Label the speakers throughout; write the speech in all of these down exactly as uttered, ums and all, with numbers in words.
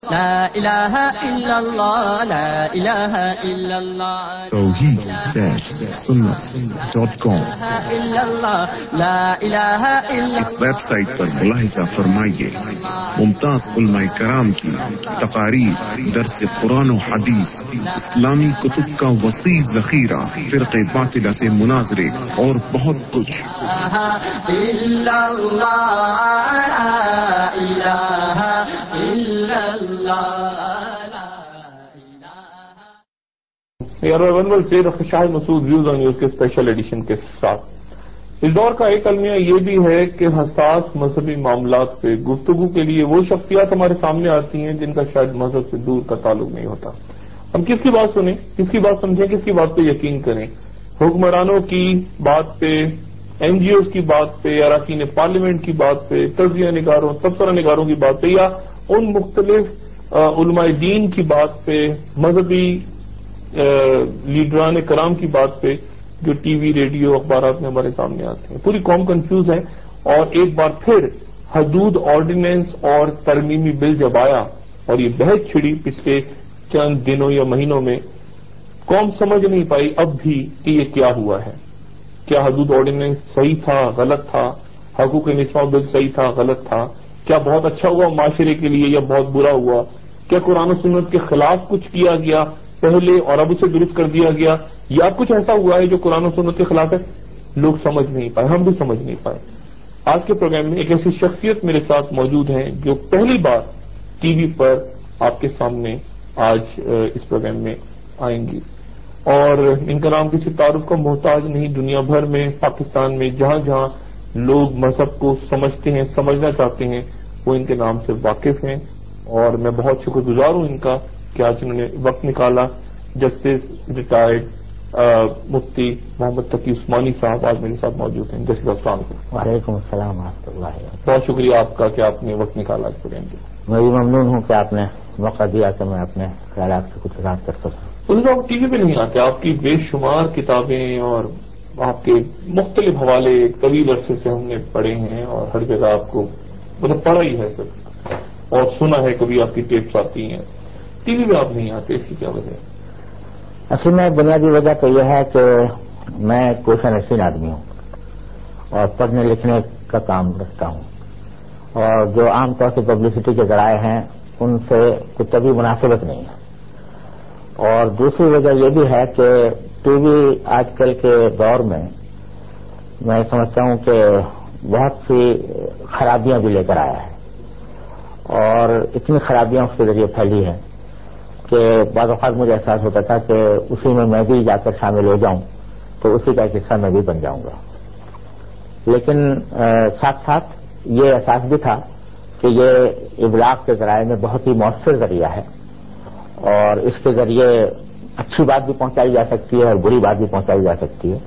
Speaker 1: لا الہ الا اللہ لا الہ الا اللہ
Speaker 2: توحید سنت ڈاٹ کام
Speaker 1: لا الہ الا
Speaker 2: اس ویب سائٹ پر ملاحظہ فرمائیے ممتاز علماء کرام کی تقاریر، درس قرآن و حدیث، اسلامی کتب کا وسیع ذخیرہ، فرقے باطلہ سے مناظرے اور بہت کچھ۔
Speaker 1: الا اللہ لا الہ الا اللہ۔
Speaker 3: ون سے doctor Shahid Masood views on news کے اسپیشل ایڈیشن کے ساتھ اس دور کا ایک المیہ یہ بھی ہے کہ حساس مذہبی معاملات پہ گفتگو کے لیے وہ شخصیات ہمارے سامنے آتی ہیں جن کا شاید مذہب سے دور کا تعلق نہیں ہوتا۔ ہم کس کی بات سنیں، کس کی بات سمجھیں، کس کی بات پہ یقین کریں؟ حکمرانوں کی بات پہ، این جی اوز کی بات پہ، اراکین پارلیمنٹ کی بات پہ، تجزیہ نگاروں، تبصرہ نگاروں کی بات پہ، یا ان مختلف علماء دین کی بات پہ، مذہبی لیڈران کرام کی بات پہ جو ٹی وی، ریڈیو، اخبارات میں ہمارے سامنے آتے ہیں؟ پوری قوم کنفیوز ہے۔ اور ایک بار پھر حدود آرڈیننس اور ترمیمی بل جب آیا اور یہ بحث چھڑی پچھلے چند دنوں یا مہینوں میں، قوم سمجھ نہیں پائی اب بھی کہ یہ کیا ہوا ہے۔ کیا حدود آرڈیننس صحیح تھا، غلط تھا؟ حقوق نسواں بل صحیح تھا، غلط تھا؟ کیا بہت اچھا ہوا معاشرے کے لیے یا بہت برا ہوا؟ کیا قرآن و سنت کے خلاف کچھ کیا گیا پہلے اور اب اسے درست کر دیا گیا، یا کچھ ایسا ہوا ہے جو قرآن و سنت کے خلاف ہے؟ لوگ سمجھ نہیں پائے، ہم بھی سمجھ نہیں پائے۔ آج کے پروگرام میں ایک ایسی شخصیت میرے ساتھ موجود ہیں جو پہلی بار ٹی وی پر آپ کے سامنے آج اس پروگرام میں آئیں گی، اور ان کا نام کسی تعارف کا محتاج نہیں۔ دنیا بھر میں، پاکستان میں جہاں جہاں لوگ مذہب کو سمجھتے ہیں، سمجھنا چاہتے ہیں، وہ ان کے نام سے واقف ہیں، اور میں بہت شکر گزار ہوں ان کا کہ آج انہوں نے وقت نکالا۔ جسٹس ریٹائرڈ مفتی محمد تقی عثمانی صاحب آج میرے ساتھ موجود ہیں۔ جسٹس السلام علیکم۔
Speaker 4: وعلیکم السلام ورحمۃ اللہ۔
Speaker 3: بہت شکریہ آپ کا کہ آپ نے وقت نکالا اس پروگرام کے لیے۔
Speaker 4: میں بھی ممنون ہوں کہ آپ نے موقع دیا کہ میں اپنے خیالات سے کچھ اظہار کر سکوں۔
Speaker 3: اس آپ ٹی وی پہ نہیں آتے، آپ کی بے شمار کتابیں اور آپ کے مختلف حوالے طویل عرصے سے ہم نے پڑھے ہیں، اور ہر جگہ آپ کو مطلب پڑھا ہی ہے سب، اور سنا ہے، کبھی آپ کی ٹیپس آتی ہیں، ٹی وی پہ آپ نہیں آتے، اس کی کیا وجہ ہے؟
Speaker 4: اصل میں بنیادی وجہ تو یہ ہے کہ میں کوشا نشین آدمی ہوں اور پڑھنے لکھنے کا کام رکھتا ہوں، اور جو عام طور سے پبلسٹی کے ذرائع ہیں ان سے کچھ کبھی مناسبت نہیں ہے۔ اور دوسری وجہ یہ بھی ہے کہ ٹی وی آج کل کے دور میں میں سمجھتا ہوں کہ بہت سی خرابیاں بھی لے کر آیا ہے، اور اتنی خرابیاں اس کے ذریعے پھیلی ہیں کہ بعض اوقات مجھے احساس ہوتا تھا کہ اسی میں میں بھی جا کر شامل ہو جاؤں تو اسی کا ایک حصہ میں بھی بن جاؤں گا۔ لیکن ساتھ ساتھ یہ احساس بھی تھا کہ یہ ابلاغ کے ذرائع میں بہت ہی مؤثر ذریعہ ہے، اور اس کے ذریعے اچھی بات بھی پہنچائی جا سکتی ہے اور بری بات بھی پہنچائی جا سکتی ہے۔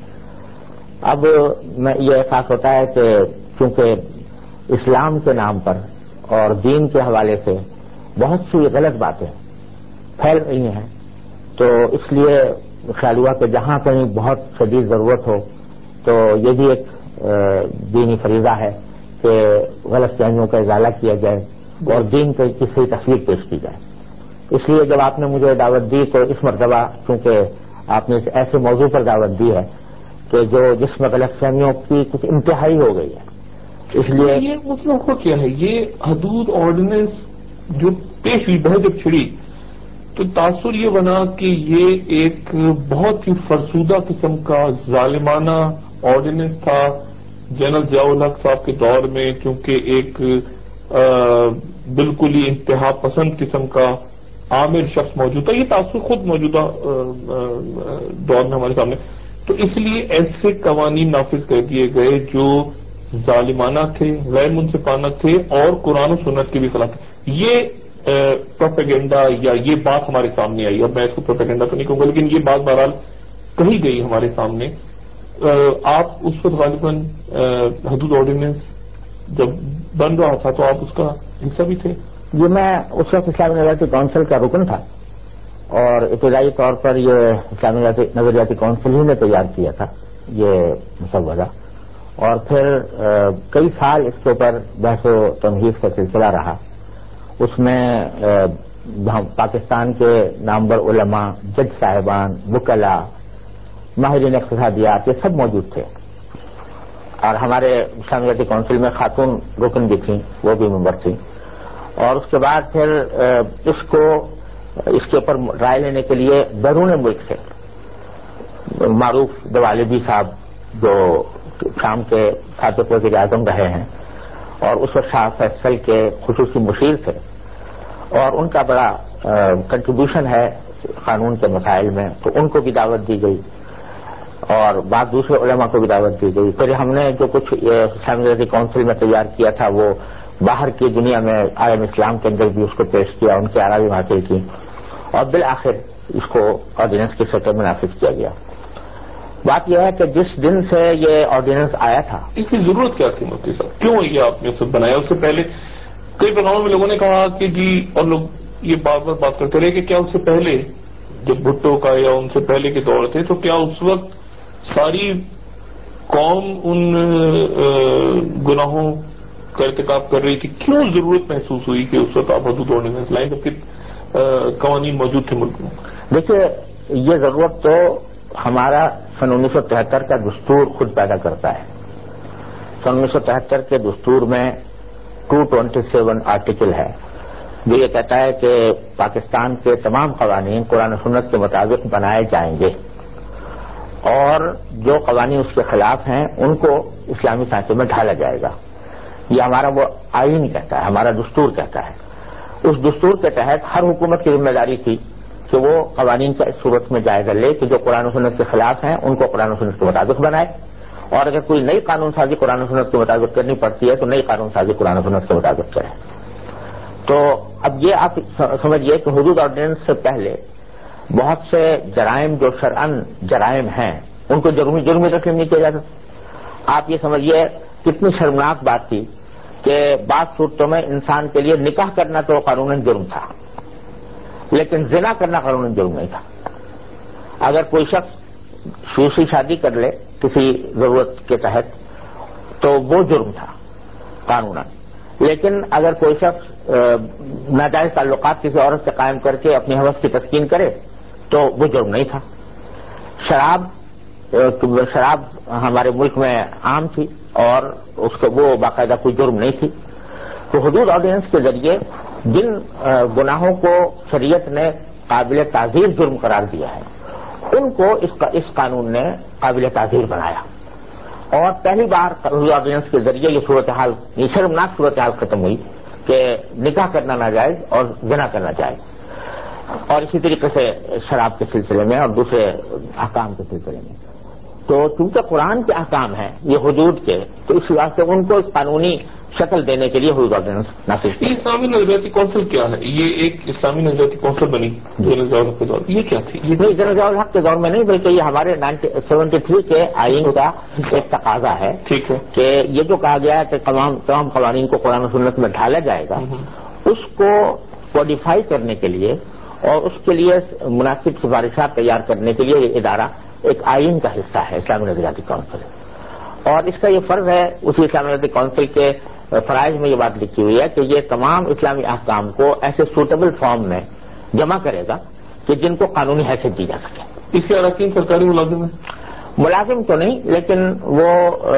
Speaker 4: اب میں یہ احساس ہوتا ہے کہ چونکہ اسلام کے نام پر اور دین کے حوالے سے بہت سی غلط باتیں پھیل رہی ہیں، تو اس لیے خیال ہوا کہ جہاں کہیں بہت شدید ضرورت ہو تو یہ بھی ایک دینی فریضہ ہے کہ غلط فہمیوں کا ازالہ کیا جائے اور دین کی صحیح تصویر پیش کی جائے۔ اس لیے جب آپ نے مجھے دعوت دی تو اس مرتبہ چونکہ آپ نے ایسے موضوع پر دعوت دی ہے کہ جو جس میں غلط فہمیوں کی کچھ انتہائی ہو گئی ہے، اس لیے
Speaker 3: یہ مسئلہ کو کیا ہے؟ یہ حدود آرڈیننس جو پیش ہوئی، بہت جب چھڑی تو تاثر یہ بنا کہ یہ ایک بہت ہی فرسودہ قسم کا ظالمانہ آرڈیننس تھا۔ جنرل ضیاء الحق صاحب کے دور میں چونکہ ایک بالکل ہی انتہا پسند قسم کا عامر شخص موجود تھا، یہ تاثر خود موجودہ دور میں ہمارے سامنے، تو اس لیے ایسے قوانین نافذ کر دیے گئے جو ظالمانہ تھے، غیر منصفانہ تھے اور قرآن و سنت کے بھی خلاف تھے۔ یہ پروپیگنڈا یا یہ بات ہمارے سامنے آئی، اب میں اس کو پروپیگنڈا تو نہیں کہوں گا لیکن یہ بات بہرحال کہی گئی ہمارے سامنے۔ آپ اس وقت غالباً حدود آرڈیننس جب بن رہا تھا تو آپ اس کا حصہ بھی تھے؟
Speaker 4: یہ میں اس وقت اسلامی نظریاتی کونسل کا رکن تھا، اور ابتدائی طور پر یہ اسلامی نظریاتی کونسل ہی نے تیار کیا تھا یہ مسودہ، اور پھر کئی سال اس کے اوپر بحث و تمہید کا سلسلہ رہا۔ اس میں پاکستان کے نامور علماء، جج صاحبان، وکلا، ماہرین اقتصادیات، یہ سب موجود تھے، اور ہمارے اسلامیاتی کونسل میں خاتون رکن بھی تھیں، وہ بھی ممبر تھیں، اور اس کے بعد پھر اس کو اس کے اوپر رائے لینے کے لیے بیرون ملک سے معروف دوالبی صاحب جو شام کے سابق وزیر اعظم رہے ہیں اور اس وقت شاہ فیصل کے خصوصی مشیر تھے، اور ان کا بڑا کنٹریبیوشن ہے قانون کے مسائل میں، تو ان کو بھی دعوت دی گئی اور بعد دوسرے علماء کو بھی دعوت دی گئی۔ پھر ہم نے جو کچھ اسلامی کونسل میں تیار کیا تھا وہ باہر کی دنیا میں عالم اسلام کے اندر بھی اس کو پیش کیا، ان کی آرائی حاصل کی، اور بالآخر اس کو آرڈیننس کی سطح میں نافذ کیا گیا۔ بات یہ ہے کہ جس دن سے یہ آرڈیننس آیا تھا،
Speaker 3: اس کی ضرورت کیا تھی مفتی صاحب؟ کیوں یہ آپ نے سب بنایا؟ اس سے پہلے کئی پروگراموں میں لوگوں نے کہا کہ جی، اور لوگ یہ بار بار بات کرتے رہے کہ کیا اس سے پہلے جب بھٹو کا یا ان سے پہلے کے دور تھے تو کیا اس وقت ساری قوم ان گناہوں کا ارتکاب کر رہی تھی؟ کیوں ضرورت محسوس ہوئی کہ اس وقت آپ حدود آرڈیننس لائیں جبکہ قوانین موجود تھے ملک میں؟
Speaker 4: دیکھیے، یہ ضرورت تو ہمارا سن انیس سو تہتر کا دستور خود پیدا کرتا ہے۔ سن انیس سو تہتر کے دستور میں دو سو سیون آرٹیکل ہے جو یہ کہتا ہے کہ پاکستان کے تمام قوانین قرآن و سنت کے مطابق بنائے جائیں گے، اور جو قوانین اس کے خلاف ہیں ان کو اسلامی سانچے میں ڈھالا جائے گا۔ یہ ہمارا وہ آئین کہتا ہے، ہمارا دستور کہتا ہے۔ اس دستور کے تحت ہر حکومت کی ذمہ داری تھی کہ وہ قوانین کا اس صورت میں جائزہ لے کہ جو قرآن و سنت کے خلاف ہیں ان کو قرآن و سنت کے مطابق بنائے، اور اگر کوئی نئی قانون سازی قرآن و سنت کے مطابق کرنی پڑتی ہے تو نئی قانون سازی قرآن و سنت کے مطابق کرے۔ تو اب یہ آپ سمجھیے کہ حدود آرڈیننس سے پہلے بہت سے جرائم جو شرعن جرائم ہیں ان کو جرمی جرمی تسلیم نہیں کیا جاتا۔ آپ یہ سمجھیے کتنی شرمناک بات تھی کہ بعض صورتوں میں انسان کے لیے نکاح کرنا تو قانوناً جرم تھا، لیکن زنا کرنا قانوناً جرم نہیں تھا۔ اگر کوئی شخص دوسری شادی کر لے کسی ضرورت کے تحت تو وہ جرم تھا قانوناً، لیکن اگر کوئی شخص ناجائز تعلقات کسی عورت سے قائم کر کے اپنی حوث کی تسکین کرے تو وہ جرم نہیں تھا۔ شراب شراب ہمارے ملک میں عام تھی اور اس کو وہ باقاعدہ کوئی جرم نہیں تھی۔ تو حدود آرڈیننس کے ذریعے جن گناہوں کو شریعت نے قابل تعزیر جرم قرار دیا ہے ان کو اس قانون نے قابل تعزیر بنایا، اور پہلی بار حدود آرڈیننس کے ذریعے یہ صورتحال، یہ شرمناک صورتحال ختم ہوئی کہ نکاح کرنا ناجائز اور زنا کرنا جائز۔ اور اسی طریقے سے شراب کے سلسلے میں اور دوسرے احکام کے سلسلے میں۔ تو چونکہ قرآن کے احکام ہیں یہ حدود کے، تو اس واسطے ان کو اس قانونی شکل دینے کے لیے حدود آرڈیننس نافذ کی۔
Speaker 3: اسلامی نظریاتی کونسل کیا ہے؟ یہ ایک اسلامی نظریاتی کونسل بنی جنرل ضیاء الحق کے دور، یہ کیا تھی؟
Speaker 4: نہیں، جنرل ضیاء الحق کے دور میں نہیں، بلکہ یہ ہمارے سیونٹی تھری کے آئین کا ایک تقاضا ہے،
Speaker 3: ٹھیک ہے،
Speaker 4: کہ یہ جو کہا گیا ہے کہ تمام تمام قوانین کو قرآن و سنت میں ڈھالا جائے گا، اس کو کوڈیفائی کرنے کے لیے اور اس کے لیے مناسب سفارشات تیار کرنے کے لیے یہ ادارہ ایک آئین کا حصہ ہے اسلامی نظریاتی کونسل، اور اس کا یہ فرض ہے اسی اسلامی نظریاتی کونسل کے فرائض میں یہ بات لکھی ہوئی ہے کہ یہ تمام اسلامی احکام کو ایسے سوٹیبل فارم میں جمع کرے گا کہ جن کو قانونی حیثیت دی جا سکے۔
Speaker 3: اس کے اراکین سرکاری ملازم ہیں؟
Speaker 4: ملازم تو نہیں، لیکن وہ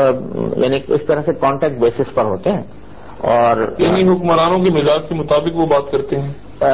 Speaker 4: یعنی اس طرح سے کانٹیکٹ بیسس پر ہوتے ہیں، اور
Speaker 3: یعنی حکمرانوں کے مزاج کے مطابق وہ بات کرتے ہیں؟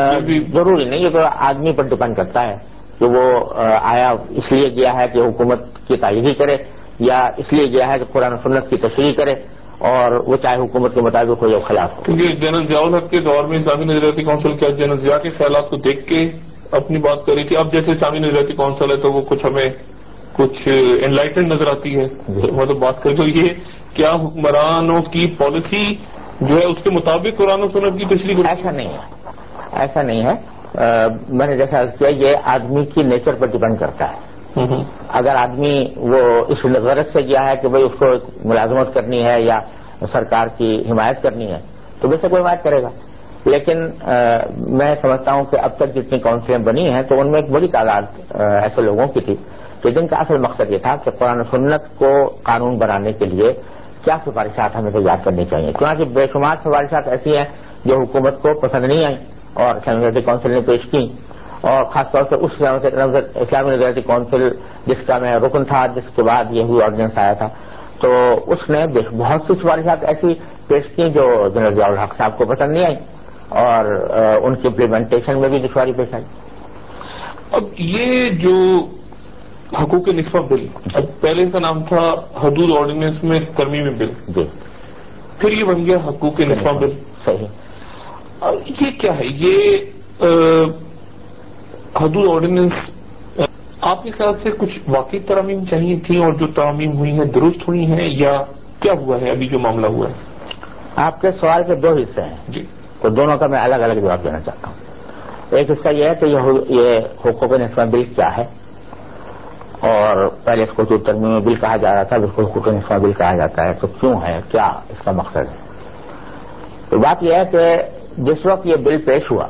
Speaker 4: ضروری نہیں، یہ تو آدمی پر ڈپینڈ کرتا ہے کہ وہ آیا اس لیے گیا ہے کہ حکومت کی تائید کرے یا اس لیے گیا ہے کہ قرآن و سنت کی تشریح کرے، اور وہ چاہے حکومت کے مطابق ہو یا خلاف ہو۔
Speaker 3: کیونکہ جنرل ضیاء الحق کے دور میں اسلامی نظریاتی کونسل کیا جنرل ضیاء کے خیالات کو دیکھ کے اپنی بات کر رہی تھی؟ اب جیسے اسلامی نظریاتی کونسل ہے تو وہ کچھ ہمیں کچھ انلائٹنڈ نظر آتی ہے، مطلب بات کریں تو یہ کیا حکمرانوں کی پالیسی جو ہے اس کے مطابق قرآن و سنت کی تشریح؟
Speaker 4: ایسا نہیں ہے، ایسا نہیں ہے۔ میں نے جیسا کیا یہ آدمی کی نیچر پر ڈپینڈ کرتا ہے۔ اگر آدمی وہ اس غرض سے گیا ہے کہ بھئی اس کو ملازمت کرنی ہے یا سرکار کی حمایت کرنی ہے تو بے شک وہ حمایت کرے گا، لیکن میں سمجھتا ہوں کہ اب تک جتنی کونسلیں بنی ہیں تو ان میں ایک بڑی تعداد ایسے لوگوں کی تھی کہ جن کا اصل مقصد یہ تھا کہ قرآن و سنت کو قانون بنانے کے لیے کیا سفارشات ہمیں تیار کرنی چاہیے، چنانچہ بے شمار سفارشات ایسی ہیں جو حکومت کو پسند نہیں آئیں اور اسلامی لیبرٹی کونسل نے پیش کی، اور خاص طور سے اس اسلامی لیبرٹی کونسل جس کا میں رکن تھا، جس کے بعد یہ ہوئی آرڈیننس آیا تھا، تو اس نے بہت سی سفارشات ایسی پیش کی جو جنرل ضیاء الحق صاحب کو پسند نہیں آئی، اور ان کی امپلیمنٹیشن میں بھی دشواری پیش آئی۔
Speaker 3: اب یہ جو حقوق نصفہ بل، اب پہلے اس کا نام تھا حدود آرڈیننس میں ترمیمی بل،
Speaker 4: جی،
Speaker 3: پھر یہ بن گیا حقوق نصفہ بل۔
Speaker 4: صحیح۔
Speaker 3: یہ کیا ہے؟ یہ حدود آرڈیننس آپ کے خیال سے کچھ واقعی ترامیم چاہیے تھیں، اور جو ترامیم ہوئی ہیں درست ہوئی ہیں، یا کیا ہوا ہے ابھی جو معاملہ ہوا ہے؟
Speaker 4: آپ کے سوال کے دو حصے ہیں
Speaker 3: جی،
Speaker 4: تو دونوں کا میں الگ الگ جواب دینا چاہتا ہوں۔ ایک حصہ یہ ہے کہ یہ حقوق نصفہ بل کیا ہے، اور پہلے اس کو جو ترمیمی بل کہا جا رہا تھا اس کو حقوق نصفہ بل کہا جاتا ہے، تو کیوں ہے، کیا اس کا مقصد ہے؟ تو بات یہ ہے کہ جس وقت یہ بل پیش ہوا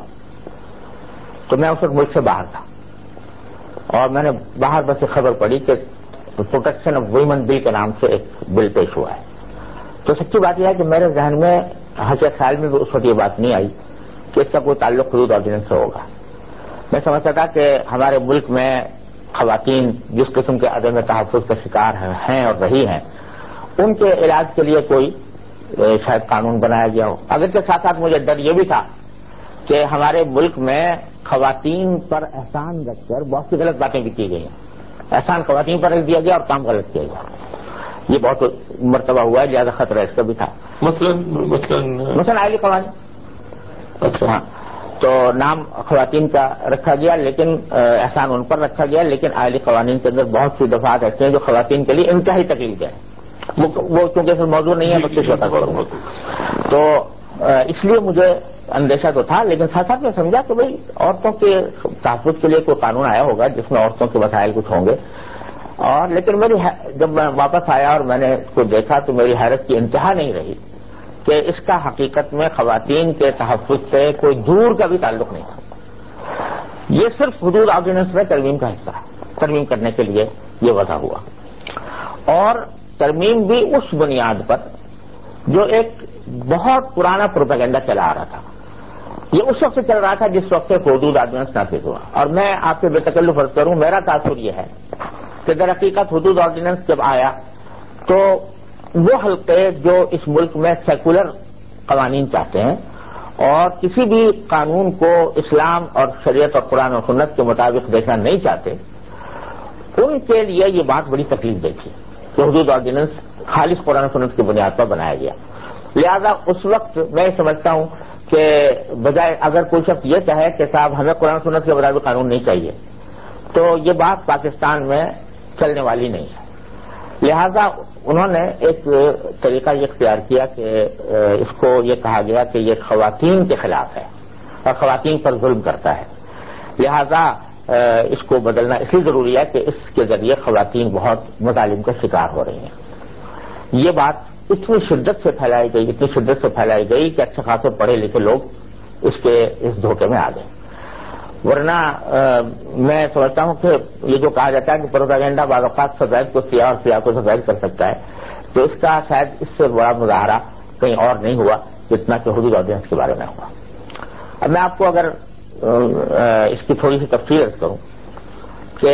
Speaker 4: تو میں اس وقت ملک سے باہر تھا، اور میں نے باہر بس یہ خبر پڑی کہ پروٹیکشن آف ویمن بل کے نام سے ایک بل پیش ہوا ہے۔ تو سچی بات یہ ہے کہ میرے ذہن میں حقیقت خیال میں بھی اس وقت یہ بات نہیں آئی کہ اس کا کوئی تعلق حدود آرڈیننس سے ہوگا۔ میں سمجھتا تھا کہ ہمارے ملک میں خواتین جس قسم کے عدم تحفظ کا شکار ہیں اور رہی ہیں، ان کے علاج کے لیے کوئی شاید قانون بنایا گیا ہو۔ اگر کے ساتھ ساتھ مجھے ڈر یہ بھی تھا کہ ہمارے ملک میں خواتین پر احسان رکھ کر بہت سی غلط باتیں بھی کی گئی ہیں، احسان خواتین پر رکھ دیا گیا اور کام غلط کیا گیا، یہ بہت مرتبہ ہوا ہے، لہٰذا خطرہ اس کا بھی تھا۔
Speaker 3: مثلاً مثلاً
Speaker 4: مثلاً اہلی قوانین،
Speaker 3: اچھا
Speaker 4: ہاں، تو نام خواتین کا رکھا گیا لیکن احسان ان پر رکھا گیا، لیکن اہلی قوانین کے اندر بہت سی دفعات ایسے ہیں جو خواتین کے لیے انتہائی تکلیف دہ ہے، وہ چونکہ پھر موضوع نہیں ہے میں کچھ بتا کروں گا۔ تو اس لیے مجھے اندیشہ تو تھا، لیکن ساتھ ساتھ میں سمجھا کہ بھائی عورتوں کے تحفظ کے لیے کوئی قانون آیا ہوگا جس میں عورتوں کے وسائل کچھ ہوں گے، اور لیکن میری جب میں واپس آیا اور میں نے اس کو دیکھا تو میری حیرت کی انتہا نہیں رہی کہ اس کا حقیقت میں خواتین کے تحفظ سے کوئی دور کا بھی تعلق نہیں تھا، یہ صرف حدود آرڈیننس میں ترمیم کا حصہ ہے، ترمیم کرنے کے لیے یہ وضع ہوا، اور ترمیم بھی اس بنیاد پر جو ایک بہت پرانا پروپیگنڈا چلا آ رہا تھا، یہ اس وقت سے چل رہا تھا جس وقت سے حدود آرڈیننس نافذ ہوا۔ اور میں آپ سے بے تکلف عرض کروں، میرا تاثر یہ ہے کہ در حقیقت حدود آرڈیننس جب آیا تو وہ حلقے جو اس ملک میں سیکولر قوانین چاہتے ہیں اور کسی بھی قانون کو اسلام اور شریعت اور قرآن اور سنت کے مطابق دیکھنا نہیں چاہتے، ان کے لیے یہ بات بڑی تکلیف دہ تھی کہ حدود آرڈیننس خالص قرآن و سنت کی بنیاد پر بنایا گیا۔ لہذا اس وقت میں سمجھتا ہوں کہ بجائے اگر کوئی شخص یہ کہے کہ صاحب ہمیں قرآن و سنت کے مطابق قانون نہیں چاہیے، تو یہ بات پاکستان میں چلنے والی نہیں ہے۔ لہذا انہوں نے ایک طریقہ یہ اختیار کیا کہ اس کو یہ کہا گیا کہ یہ خواتین کے خلاف ہے اور خواتین پر ظلم کرتا ہے، لہذا اس کو بدلنا اس لیے ضروری ہے کہ اس کے ذریعے خواتین بہت مظالم کا شکار ہو رہی ہیں۔ یہ بات اتنی شدت سے پھیلائی گئی اتنی شدت سے پھیلائی گئی کہ اچھے خاصے پڑھے لکھے لوگ اس کے اس دھوکے میں آ گئے، ورنہ میں سمجھتا ہوں کہ یہ جو کہا جاتا ہے کہ پروپیگنڈا بعض اوقات سفید کو سیاہ اور سیاہ کو سفید کر سکتا ہے، تو اس کا شاید اس سے بڑا مظاہرہ کہیں اور نہیں ہوا جتنا کہ حدود آرڈیننس کے بارے میں ہوا۔ اب میں آپ کو اگر اس کی تھوڑی سی تفصیل عرض کروں کہ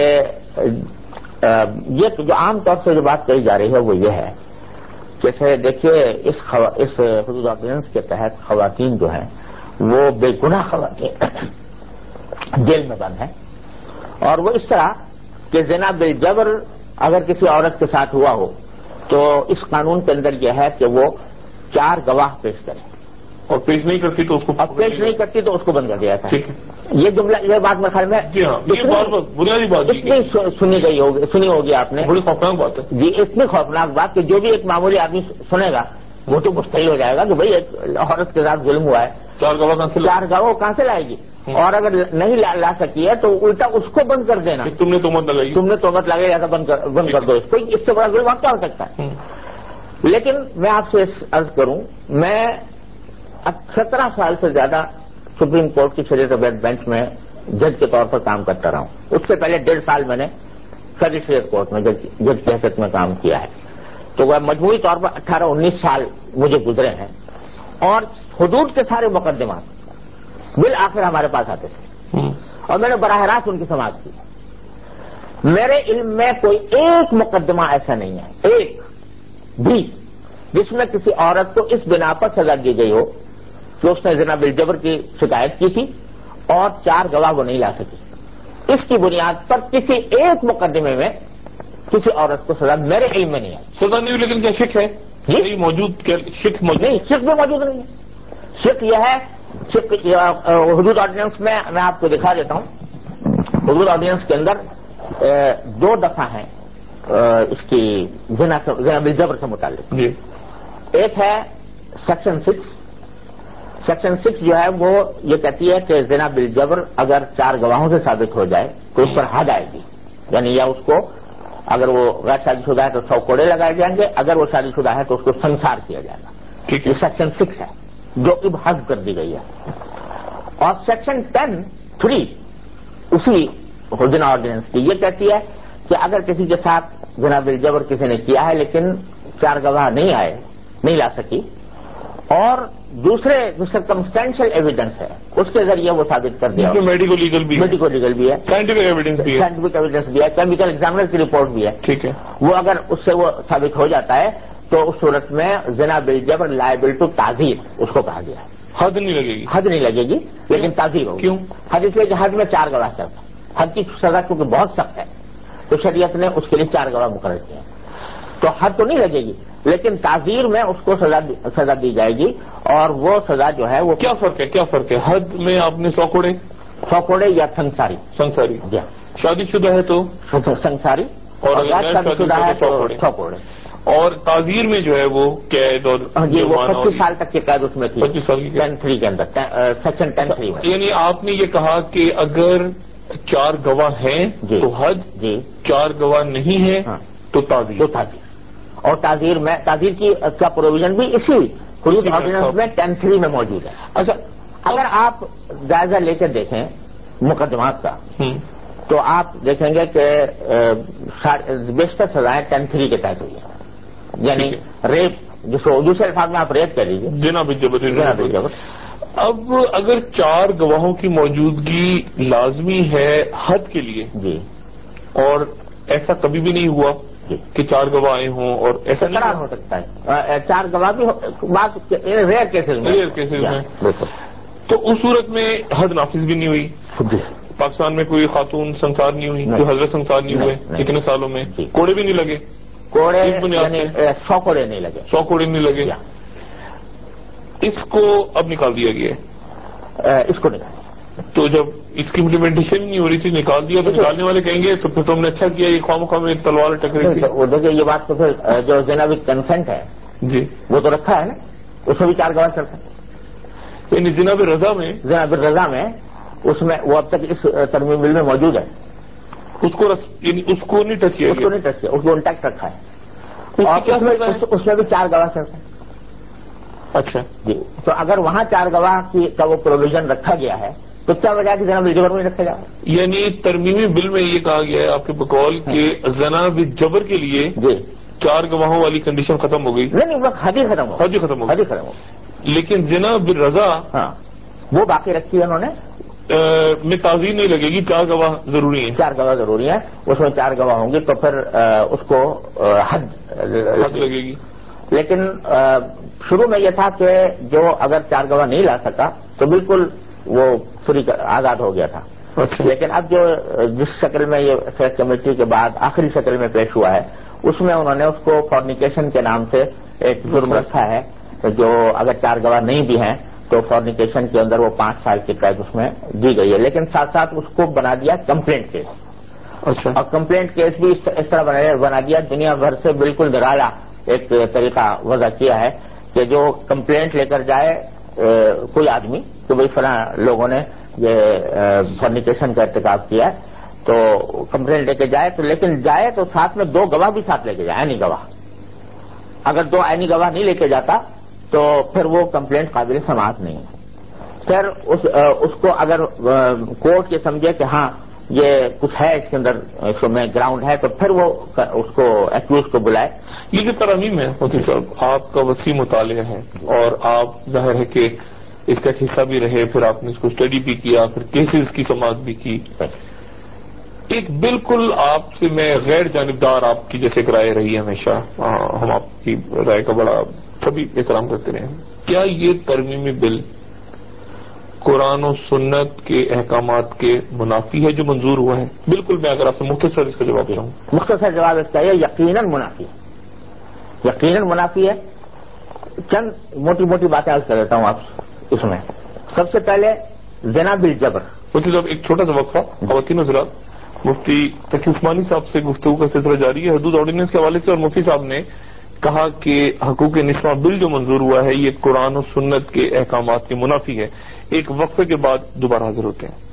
Speaker 4: یہ جو عام طور سے جو بات کہی جا رہی ہے وہ یہ ہے کہ دیکھیے اس خوا... اس حدود آرڈیننس کے تحت خواتین جو ہیں وہ بے گناہ خواتین جیل میں بند ہیں، اور وہ اس طرح کہ زنا بالجبر اگر کسی عورت کے ساتھ ہوا ہو تو اس قانون کے اندر یہ ہے کہ وہ چار گواہ پیش کریں،
Speaker 3: اور پیش نہیں کرتی تو اس کو
Speaker 4: اب پیش نہیں کرتی تو اس کو بند کر دیا تھا۔ یہ جملہ یہ بات میرے خیال میں
Speaker 3: جی ہاں یہ بات بنیادی بات
Speaker 4: اتنی سنی گئی ہوگی سنی ہوگی آپ نے،
Speaker 3: بڑی خوفناک بات ہے
Speaker 4: جی، اتنی خوفناک بات کہ جو بھی ایک معمولی آدمی سنے گا وہ تو مستحیل ہو جائے گا کہ بھائی ایک عورت کے ساتھ ظلم ہوا ہے،
Speaker 3: چار گواہ کہاں سے
Speaker 4: چار گواہ کہاں سے لائے گی، اور اگر نہیں لا سکی ہے تو الٹا اس کو بند کر دینا،
Speaker 3: تم نے تہمت لگائی
Speaker 4: تم نے تہمت لگائی ایسا بند کر دو اس کو، اس سے بڑا ظلم آپ کیا ہو سکتا ہے۔ لیکن میں آپ سے عرض کروں، میں سترہ سال سے زیادہ سپریم کورٹ کی شریعت بینچ میں جج کے طور پر کام کرتا رہا ہوں، اس سے پہلے ڈیڑھ سال میں نے سیکریٹریٹ کورٹ میں جج کی حیثیت میں کام کیا ہے، تو وہ مجموعی طور پر اٹھارہ انیس سال مجھے گزرے ہیں، اور حدود کے سارے مقدمات بالآخر ہمارے پاس آتے تھے اور میں نے براہ راست ان کی سماعت کی. میرے علم میں کوئی ایک مقدمہ ایسا نہیں ہے، ایک بھی، جس میں کسی عورت کو اس بنا پر سزا دی گئی ہو کہ اس نے زنا بالجبر کی شکایت کی تھی اور چار گواہ وہ نہیں لا سکی. اس کی بنیاد پر کسی ایک مقدمے میں کسی عورت کو سزا میرے علم میں نہیں ہے.
Speaker 3: سزا نہیں ہوئی، لیکن کیا شک ہے؟ یہ موجود شک موجود
Speaker 4: نہیں، شک بھی موجود نہیں ہے. شک یہ ہے، شک حدود آرڈیننس میں میں آپ کو دکھا دیتا ہوں. حدود آرڈیننس کے اندر دو دفعہ ہیں اس کی زنا بالجبر سے متعلق.
Speaker 3: جی.
Speaker 4: ایک ہے سیکشن سکس. سیکشن سکس جو ہے وہ یہ کہتی ہے کہ زنا بالجبر اگر چار گواہوں سے ثابت ہو جائے تو اس پر حد آئے گی، یعنی یا اس کو اگر وہ غیر شادی شدہ ہے تو سو کوڑے لگائے جائیں گے، اگر وہ شادی شدہ ہے تو اس کو سنسار کیا جائے گا. یہ سیکشن سکس ہے جو اب حذف کر دی گئی ہے. اور سیکشن ٹین تھری اسی زنا آرڈیننس کی یہ کہتی ہے کہ اگر کسی کے ساتھ زنا بالجبر کسی نے کیا ہے لیکن چار گواہ نہیں آئے، نہیں لا سکی، اور دوسرے جو سرکمسٹینشل ایویڈنس ہے اس کے ذریعے وہ ثابت کر دیا،
Speaker 3: میڈیکو لیگل بھی
Speaker 4: میڈیکو لیگل بھی ہے،
Speaker 3: سائنٹیفک ایویڈنس بھی ہے،
Speaker 4: سائنٹیفک ایویڈنس بھی ہے، کیمیکل ایگزامنر کی رپورٹ بھی ہے.
Speaker 3: ٹھیک ہے.
Speaker 4: وہ اگر اس سے وہ ثابت ہو جاتا ہے تو اس صورت میں زنا بالجبر لائبل ٹو تعزیر اس کو کہا گیا ہے.
Speaker 3: حد نہیں لگے گی.
Speaker 4: حد نہیں لگے گی لیکن تعزیر ہوگی.
Speaker 3: کیوں؟
Speaker 4: حد اس لیے کہ حد میں چار گواہ چلتا ہے. حد کی سزا کیونکہ بہت سخت ہے تو شریعت نے اس کے لیے چار گواہ مقرر کیے ہیں. تو حد تو نہیں لگے گی لیکن تعزیر میں اس کو سزا سزا دی جائے گی. اور وہ سزا جو ہے وہ
Speaker 3: کیا فرق ہے؟ کیا فرق ہے؟ حد میں آپ نے سو کوڑے
Speaker 4: سو کوڑے یا سنساری
Speaker 3: سنساری
Speaker 4: جی
Speaker 3: شادی شدہ ہے تو
Speaker 4: سنساری
Speaker 3: اور
Speaker 4: غیر شادی شدہ ہے تو سو کوڑے.
Speaker 3: اور تعزیر میں جو ہے وہ قید اور
Speaker 4: جی وہ پچیس سال تک کی قید اس میں تھی.
Speaker 3: پچیس سال کی
Speaker 4: ٹین تھری کے اندر سیکشن ٹین تھری میں.
Speaker 3: یعنی آپ نے یہ کہا کہ اگر چار گواہ ہیں تو حد،
Speaker 4: جی
Speaker 3: چار گواہ نہیں ہیں تو تعزیر.
Speaker 4: تو تعزیر اور تعزیر میں تعزیر کی کا پروویژن بھی اسی حدود آرڈیننس میں ٹین تھری میں موجود ہے.
Speaker 3: اچھا
Speaker 4: اگر آپ جائزہ لے کے دیکھیں مقدمات کا تو آپ دیکھیں گے کہ بیشتر سزائیں ٹین تھری کے تحت ہوئی ہیں. یعنی ریپ جس کو دوسرے الفاظ میں آپ ریپ کر لیجیے،
Speaker 3: زنا بالجبر.
Speaker 4: زنا بالجبر.
Speaker 3: اب اگر چار گواہوں کی موجودگی لازمی ہے حد کے لیے
Speaker 4: جی
Speaker 3: اور ایسا کبھی بھی نہیں ہوا کہ چار گواہ آئے ہوں اور ایسا
Speaker 4: قرار ہو سکتا ہے چار گواہ بھی بات ریئر کیسز میں
Speaker 3: ریئر کیسز میں تو اس صورت میں حد نافذ بھی نہیں ہوئی. پاکستان میں کوئی خاتون سنسار نہیں ہوئی، کوئی حضرت سنسار نہیں ہوئے کتنے سالوں میں، کوڑے بھی نہیں لگے.
Speaker 4: کوڑے سو کوڑے نہیں لگے
Speaker 3: سو کوڑے نہیں لگے. اس کو اب نکال دیا گیا
Speaker 4: ہے. اس کو نکال
Speaker 3: تو جب اس کی امپلیمنٹیشن نہیں ہو رہی تھی نکال دیا تو نکالنے والے کہیں گے تو پھر تم نے اچھا کیا، یہ خواہ مخواہ میں تلوار ٹکری تھی.
Speaker 4: دیکھیے یہ بات تو پھر جو زنا ود کنسنٹ ہے
Speaker 3: جی وہ
Speaker 4: تو رکھا ہے نا، اس میں بھی چار گواہ چلتا ہے.
Speaker 3: یعنی زنا بالرضا میں
Speaker 4: زنا بالرضا میں اس میں وہ اب تک اس ترمیم بل میں موجود ہے.
Speaker 3: اس کو یعنی اس کو نہیں ٹچ کیا،
Speaker 4: اس کو نہیں ٹچ کیا، اس کو انٹیکٹ رکھا ہے. اس میں بھی چار گواہ چلتا ہے.
Speaker 3: اچھا
Speaker 4: جی تو اگر وہاں چار گواہ کی کا وہ پروویژن رکھا گیا ہے تو کیا وجہ کہ زنا بالجبر میں رکھا جائے؟
Speaker 3: یعنی ترمیمی بل میں یہ کہا گیا ہے آپ کے بقول کہ زنا بالجبر کے لیے
Speaker 4: جی
Speaker 3: چار گواہوں والی کنڈیشن ختم ہو گئی.
Speaker 4: نہیں نہیں وہ حد ہی ختم ہو
Speaker 3: حد ہی ختم ہو
Speaker 4: حد ہی ختم ہو
Speaker 3: لیکن زنا بالرضا
Speaker 4: ہاں وہ باقی رکھی ہے انہوں نے.
Speaker 3: میں تعزیر نہیں لگے گی، چار گواہ ضروری ہیں.
Speaker 4: چار گواہ ضروری ہیں، اس میں چار گواہ ہوں گے تو پھر اس کو حد
Speaker 3: حد لگے گی.
Speaker 4: لیکن شروع میں یہ تھا کہ جو اگر چار گواہ نہیں لا سکا تو بالکل وہ فری آزاد ہو گیا تھا. لیکن اب جو جس شکل میں یہ سلیکٹ کمیٹی کے بعد آخری شکل میں پیش ہوا ہے اس میں انہوں نے اس کو فورنیکیشن کے نام سے ایک جرم رکھا ہے جو اگر چار گواہ نہیں بھی ہیں تو فورنیکیشن کے اندر وہ پانچ سال کی قید اس میں دی گئی ہے. لیکن ساتھ ساتھ اس کو بنا دیا کمپلینٹ کیس.
Speaker 3: اچھا اور
Speaker 4: کمپلینٹ کیس بھی اس طرح بنا دیا دنیا بھر سے بالکل نرالا ایک طریقہ وضع کیا ہے کہ جو کمپلینٹ لے کر جائے کوئی آدمی کہ بھائی فلاں لوگوں نے یہ فورنیکیشن کا ارتکاب کیا ہے تو کمپلینٹ لے کے جائے تو لیکن جائے تو ساتھ میں دو گواہ بھی ساتھ لے کے جائے، عینی گواہ. اگر دو عینی گواہ نہیں لے کے جاتا تو پھر وہ کمپلینٹ قابل سماعت نہیں ہے. پھر اس, اس کو اگر کورٹ یہ سمجھے کہ ہاں یہ کچھ ہے اس کے اندر اس میں گراؤنڈ ہے تو پھر وہ اس کو ایکیوز کو بلائے.
Speaker 3: یہ جو ترمیم ہے مفتی صاحب آپ کا وسیع مطالعہ ہے اور آپ ظاہر ہے کہ اس کا ایک حصہ بھی رہے، پھر آپ نے اس کو اسٹڈی بھی کیا، پھر کیسز کی سماعت بھی کی. ایک بالکل آپ سے میں غیر جانبدار آپ کی جیسے ایک رائے رہی ہے ہمیشہ، ہم آپ کی رائے کا بڑا سبھی احترام کرتے رہے ہیں. کیا یہ ترمیمی بل قرآن و سنت کے احکامات کے منافی ہے جو منظور ہوا ہے؟ بالکل. میں اگر آپ سے مختصر اس کا جواب چاہوں.
Speaker 4: مختصر جواب اس کا یہ یقیناً منافی ہے، یقیناً منافی ہے. چند موٹی موٹی باتیں عرض کر دیتا ہوں آپ اس میں. سب سے پہلے زنا بالجبر.
Speaker 3: مفتی صاحب ایک چھوٹا سا وقفہ. خواتین حضرات، مفتی تقی عثمانی صاحب سے گفتگو کا سلسلہ جاری ہے حدود آرڈیننس کے حوالے سے، اور مفتی صاحب نے کہا کہ حقوق نسواں بل جو منظور ہوا ہے یہ قرآن و سنت کے احکامات کے منافی ہے. ایک وقفے کے بعد دوبارہ حاضر ہوتے ہیں.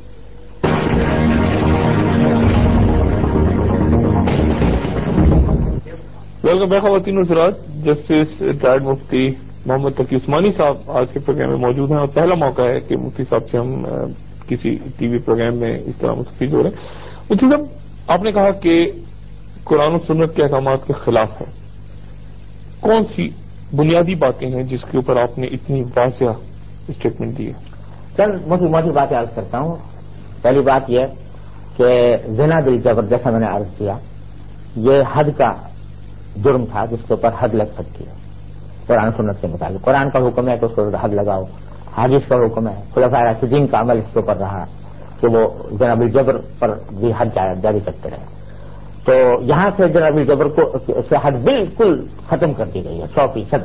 Speaker 3: ویلکم بیک خواتین حضرات. جسٹس ریٹائرڈ مفتی محمد تقی عثمانی صاحب آج کے پروگرام میں موجود ہیں، اور پہلا موقع ہے کہ مفتی صاحب سے ہم کسی ٹی وی پروگرام میں اس طرح مستفید ہو رہے ہیں. مفتی صاحب، آپ نے کہا کہ قرآن و سنت کے احکامات کے خلاف ہے. کون سی بنیادی باتیں ہیں جس کے اوپر آپ نے اتنی واضح اسٹیٹمنٹ دی ہے؟
Speaker 4: چند موٹی موٹی باتیں عرض کرتا ہوں. پہلی بات یہ کہ زنا بالجبر جیسا میں نے عرض کیا یہ حد کا جرم تھا جس کے اوپر حد لگ سکتی ہے قرآن سنت کے مطابق. قرآن کا حکم ہے کہ اس کو حد لگاؤ، حدیث کا حکم ہے، خلفائے راشدین کا عمل اس کے اوپر رہا کہ وہ زنا بالجبر پر بھی حد جاری کرتے رہے. تو یہاں سے زنا بالجبر کو سے حد بالکل ختم کر دی گئی ہے سو فیصد.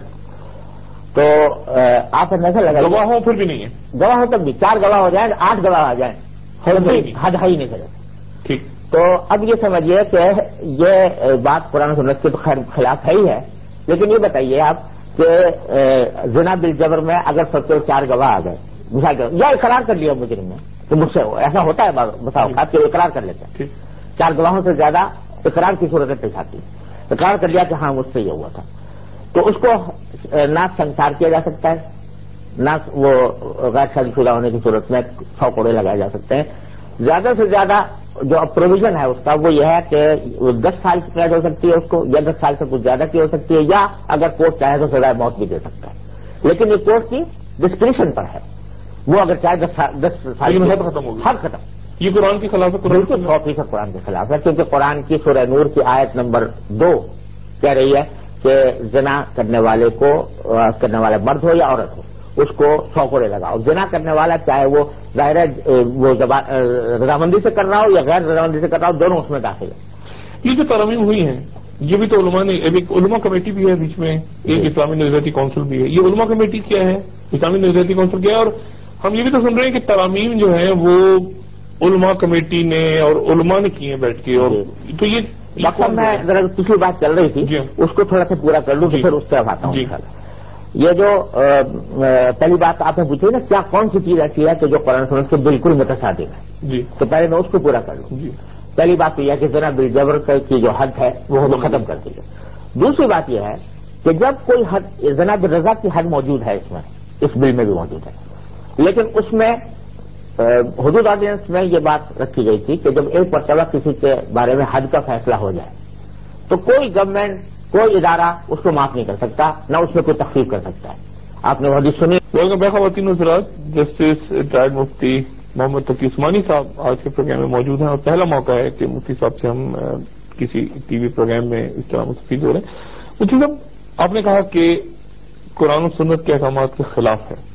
Speaker 4: تو آپ نظر لگا
Speaker 3: گواہوں پھر بھی نہیں ہے،
Speaker 4: گواہوں تک بھی چار گواہ ہو جائیں، آٹھ گواہ آ جائیں، حد ہی نہیں کرے.
Speaker 3: ٹھیک.
Speaker 4: تو اب یہ سمجھیے کہ یہ بات قرآن سنت کے خلاف ہے ہی ہے. لیکن یہ بتائیے آپ کہ زنا بالجبر میں اگر سب سے چار گواہ آ گئے، مثال کے یا اقرار کر لیا مجرم نے، تو مجھ سے ایسا ہوتا ہے بتاؤ آپ کہ اقرار کر لیتے ہیں. چار گواہوں سے زیادہ اقرار کی صورتیں پیش آتی ہے. اقرار کر لیا کہ ہاں مجھ سے یہ ہوا تھا، تو اس کو نہ سنسار کیا جا سکتا ہے، نہ وہ غیر شادی شدہ ہونے کی صورت میں سو کوڑے لگائے جا سکتے ہیں. زیادہ سے زیادہ جو پروویژن ہے اس کا وہ یہ ہے کہ دس سال کی قید ہو سکتی ہے اس کو، یا دس سال سے کچھ زیادہ کی ہو سکتی ہے، یا اگر کورٹ چاہے تو سزائے موت بھی دے سکتا ہے. لیکن یہ کورٹ کی ڈسکریشن پر ہے، وہ اگر چاہے دس سال
Speaker 3: میں ختم ہوگی.
Speaker 4: حد ختم.
Speaker 3: یہ قرآن کے خلاف ہے،
Speaker 4: بالکل سو فیصد قرآن کے خلاف ہے. کیونکہ قرآن کی سورہ نور کی آیت نمبر دو کہہ رہی ہے کہ زنا کرنے والے کو کرنے والا مرد ہو یا عورت ہو اس کو سو کوڑے لگاؤ. زنا کرنے والا چاہے وہ ظاہر وہ رضامندی سے کر رہا ہو یا غیر رضامندی سے کر رہا ہو، دونوں اس میں داخل ہے.
Speaker 3: یہ جو ترامیم ہوئی ہیں یہ بھی تو علماء نے، ایک علماء کمیٹی بھی ہے بیچ میں، ایک اسلامی نظریاتی کونسل بھی ہے. یہ علماء کمیٹی کیا ہے، اسلامی نظریاتی کونسل کیا ہے؟ اور ہم یہ بھی تو سن رہے ہیں کہ ترامیم جو ہے وہ علماء کمیٹی نے اور علماء نے کی ہیں بیٹھ کے. اور تو یہ
Speaker 4: ڈاکٹر میں ذرا پچھلی بات چل رہی تھی اس کو تھوڑا سا پورا کر لوں تو پھر اس طرف آتا ہوں. یہ جو پہلی بات آپ نے پوچھی نا کیا کون سی چیز ایسی ہے کہ جو قرآن سنت سے بالکل متصادم ہے،
Speaker 3: جی
Speaker 4: تو پہلے میں اس کو پورا کر لوں. پہلی بات تو یہ ہے کہ زنا بالجبر کی جو حد ہے وہ ختم کر دی ہے. دوسری بات یہ ہے کہ جب کوئی حد زنا بالرضا کی حد موجود ہے اس میں، اس بل میں بھی موجود ہے، لیکن اس میں حدود آرڈیننس میں یہ بات رکھی گئی تھی کہ جب ایک مرتبہ کسی کے بارے میں حد کا فیصلہ ہو جائے تو کوئی گورنمنٹ کوئی ادارہ اس کو معاف نہیں کر سکتا، نہ اس میں کوئی تخفیف کر سکتا ہے. آپ نے حدیث سنی.
Speaker 3: ویلکم بیک خواتین حضرات. جسٹس ریٹائرڈ مفتی محمد تقی عثمانی صاحب آج کے پروگرام میں موجود ہیں، اور پہلا موقع ہے کہ مفتی صاحب سے ہم کسی ٹی وی پروگرام میں اس طرح مستفید ہو رہے ہیں. مفتی صاحب، آپ نے کہا کہ قرآن و سنت کے احکامات کے خلاف ہے.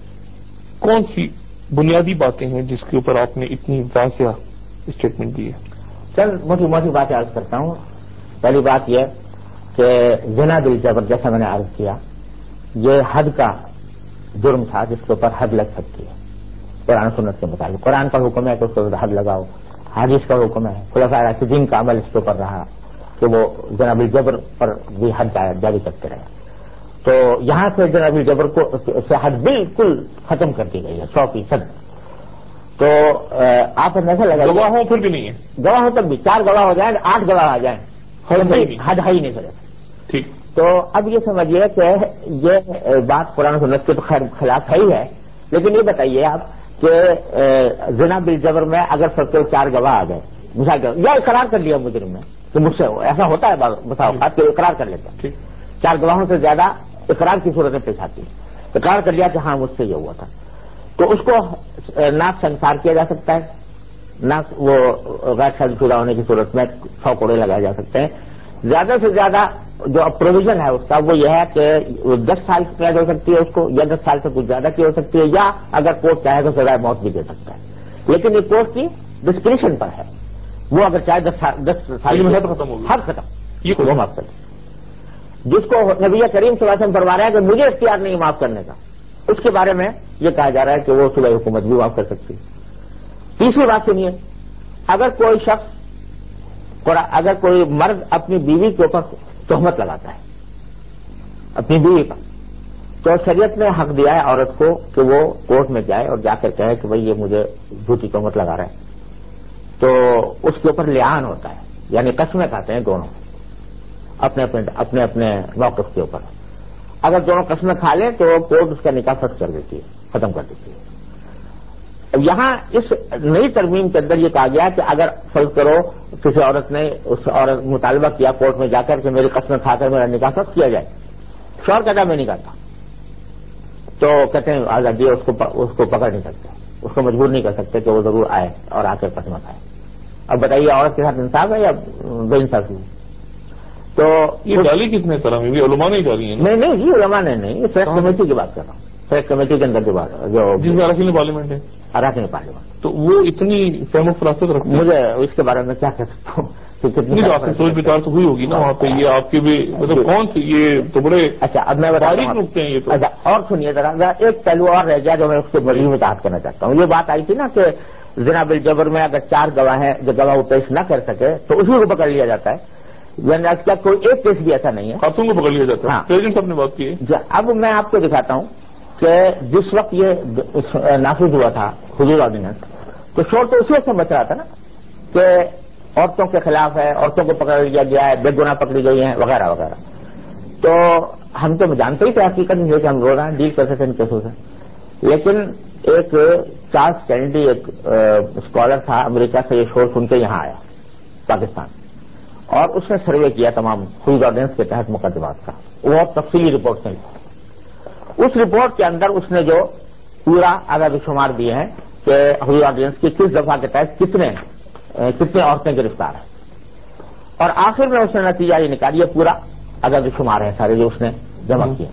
Speaker 3: کون سی بنیادی باتیں ہیں جس کے اوپر آپ نے اتنی واضح اسٹیٹمنٹ دی ہے؟
Speaker 4: چند موٹی موٹی باتیں عرض کرتا ہوں. پہلی بات یہ کہ زنا بالجبر جیسا میں نے عرض کیا یہ حد کا جرم تھا جس کے اوپر حد لگ سکتی ہے قرآن سنت کے مطابق. قرآن کا حکم ہے کہ اس کو حد لگاؤ، حدیث کا حکم ہے، خلفائے راشدین کا عمل اس کے اوپر رہا کہ وہ زنا بالجبر پر بھی حد جاری کرتے رہے. تو یہاں سے زنا بالجبر کو سے حد بالکل ختم کر دی گئی ہے سو فیصد. تو آپ نظر لگا
Speaker 3: گواہوں پھر بھی نہیں ہے،
Speaker 4: گواہوں تک بھی چار گواہ ہو جائیں، آٹھ گواہ آ جائیں، حد ہی نہیں کرے.
Speaker 3: ٹھیک.
Speaker 4: تو اب یہ سمجھیے کہ یہ بات قرآن سنت کے خلاف ہے ہی ہے. لیکن یہ بتائیے آپ کہ زنا بالجبر میں اگر سب سے چار گواہ آ گئے، مثال کے یا اقرار کر لیا مجرم نے، تو مجھ سے ایسا ہوتا ہے بتاؤ آپ کہ اقرار کر لیتے ہیں. چار گواہوں سے زیادہ اقرار کی صورتیں پیش آتی ہے. اقرار کر لیا کہ ہاں مجھ سے یہ ہوا تھا، تو اس کو ناک سنسار کیا جا سکتا ہے، ناک وہ غیر شادی شدہ ہونے کی صورت میں سو کوڑے لگائے جا سکتے ہیں. زیادہ سے زیادہ جو پروویژن ہے اس کا وہ یہ ہے کہ دس سال کی قید ہو سکتی ہے اس کو، یا دس سال سے کچھ زیادہ کی ہو سکتی ہے، یا اگر کورٹ چاہے تو سزائے موت بھی دے سکتا ہے. لیکن یہ کورٹ کی ڈسکریشن پر ہے، وہ اگر چاہے دس سال دس سال میں ختم ہوگی، حد ختم، یہ کوئی مقصد ہے. جس کو نبی کریم صلی اللہ علیہ وسلم فرما رہا ہے کہ مجھے اختیار نہیں معاف کرنے کا، اس کے بارے میں یہ کہا جا رہا ہے کہ وہ صلح حکومت بھی معاف کر سکتی ہے. تیسری بات سنیے، اگر کوئی شخص اگر کوئی مرد اپنی بیوی کے اوپر تہمت لگاتا ہے اپنی بیوی پر، تو شریعت نے حق دیا ہے عورت کو کہ وہ کورٹ میں جائے اور جا کر کہے کہ بھئی یہ مجھے جھوٹی تہمت لگا رہا ہے. تو اس کے اوپر لعان ہوتا ہے، یعنی قسمیں کھاتے ہیں دونوں اپنے اپنے اپنے اپنے موقف کے اوپر. اگر دونوں قسمیں کھا لیں تو کورٹ اس کا نکاح فرض کر دیتی ہے، ختم کر دیتی ہے. یہاں اس نئی ترمیم کے اندر یہ کہا گیا کہ اگر فرض کرو کسی عورت نے اس عورت مطالبہ کیا کورٹ میں جا کر کہ میری قسمیں کھا کر میرا نکاح فرض کیا جائے، شوہر کہتا میں نہیں کرتا، تو کہتے ہیں آزادی اس کو اس کو پکڑ نہیں سکتے، اس کو مجبور نہیں کر سکتے کہ وہ ضرور آئے اور آ کر قسمیں کھائے. اب بتائیے عورت کے ساتھ انصاف ہے یا بے انصافی ہے؟ تو
Speaker 3: یہ ڈالی کس نے طرح میں علماء نے ڈالی ہے؟
Speaker 4: نہیں نہیں جی علماء نے نہیں، سلیکٹ کمیٹی کی بات کر رہا ہوں، سلیکٹ کمیٹی کے اندر کی بات جو
Speaker 3: جس میں اراکین پارلیمنٹ ہے
Speaker 4: اراکین پارلیمنٹ،
Speaker 3: تو وہ اتنی فہم و فراست رکھتے ہیں.
Speaker 4: مجھے اس کے بارے میں کیا کہہ سکتا ہوں کہ کتنی
Speaker 3: آپ کی سوچ بچار تو ہوئی ہوگی نا وہاں پہ، یہ آپ کے بھی مطلب کون سی یہ تو بڑے
Speaker 4: اچھا اب میں بتا
Speaker 3: باریک نقطے ہیں یہ تو.
Speaker 4: اچھا اور سنیے ذرا ایک پہلو اور رہ گیا جو میں اس کے مزید میں بات کرنا چاہتا ہوں. یہ بات آئی تھی نا کہ زنا بالجبر میں اگر چار گواہ ہیں جو گواہ وہ پیش نہ کر سکے تو اسی کو پکڑ لیا جاتا ہے، یعنی آج کیا کوئی ایک کیس بھی ایسا نہیں ہے
Speaker 3: خاتون کو پکڑ لیا جاتا ہے. پریزیڈنٹ صاحب نے بات کی ہے.
Speaker 4: اب میں آپ کو دکھاتا ہوں کہ جس وقت یہ نافذ ہوا تھا حدود آرڈیننس، تو شور تو اسی وقت سے بچ رہا تھا نا کہ عورتوں کے خلاف ہے، عورتوں کو پکڑ لیا گیا ہے، بے گناہ پکڑی گئی ہیں وغیرہ وغیرہ. تو ہم تو جانتے ہی تھے حقیقت نہیں کہ ہم رو رہے ہیں ڈیل کر سکتے ان کیسوں سے. لیکن ایک چارلس کینیڈی ایک اسکالر تھا امریکہ سے، یہ شور سن کے یہاں آیا پاکستان، اور اس نے سروے کیا تمام حدود آرڈیننس کے تحت مقدمات کا، وہ تفصیلی رپورٹ میں. اس رپورٹ کے اندر اس نے جو پورا اعداد و شمار دیے ہیں کہ حدود آرڈیننس کی کس دفعہ کے تحت کتنے کتنے عورتیں گرفتار ہیں، اور آخر میں اس نے نتیجہ یہ نکالی، پورا اعداد و شمار ہیں سارے جو اس نے جمع کیے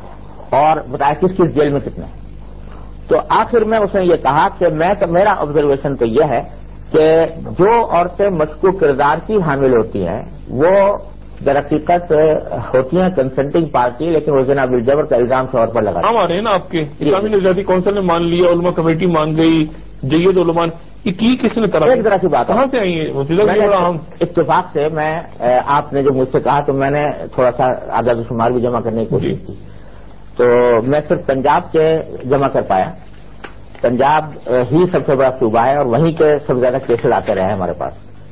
Speaker 4: اور بتایا کس کس جیل میں کتنے ہیں. تو آخر میں اس نے یہ کہا کہ میں میرا آبزرویشن تو یہ ہے کہ جو عورتیں مشکوک کردار کی حامل ہوتی ہیں وہ در حقیقت ہوتی ہیں کنسنٹنگ پارٹی، لیکن وہ زنا بالجبر کا الزام شوہر پر لگا.
Speaker 3: ہم آ رہے ہیں نا آپ کے اسلامی نظریاتی کونسل نے مان لیا، علماء کمیٹی مان گئی، جید علماء یہ کی کس نے کرا؟
Speaker 4: ایک طرح کی بات
Speaker 3: کہاں سے آئی ہے؟
Speaker 4: اتفاق سے میں آپ نے جو مجھ سے کہا تو میں نے تھوڑا سا اعداد و شمار بھی جمع کرنے کی کوشش کی، تو میں صرف پنجاب کے جمع کر پایا. پنجاب ہی سب سے بڑا صوبہ ہے اور وہیں کے سب زیادہ کیسز آتے رہے ہیں ہمارے پاس.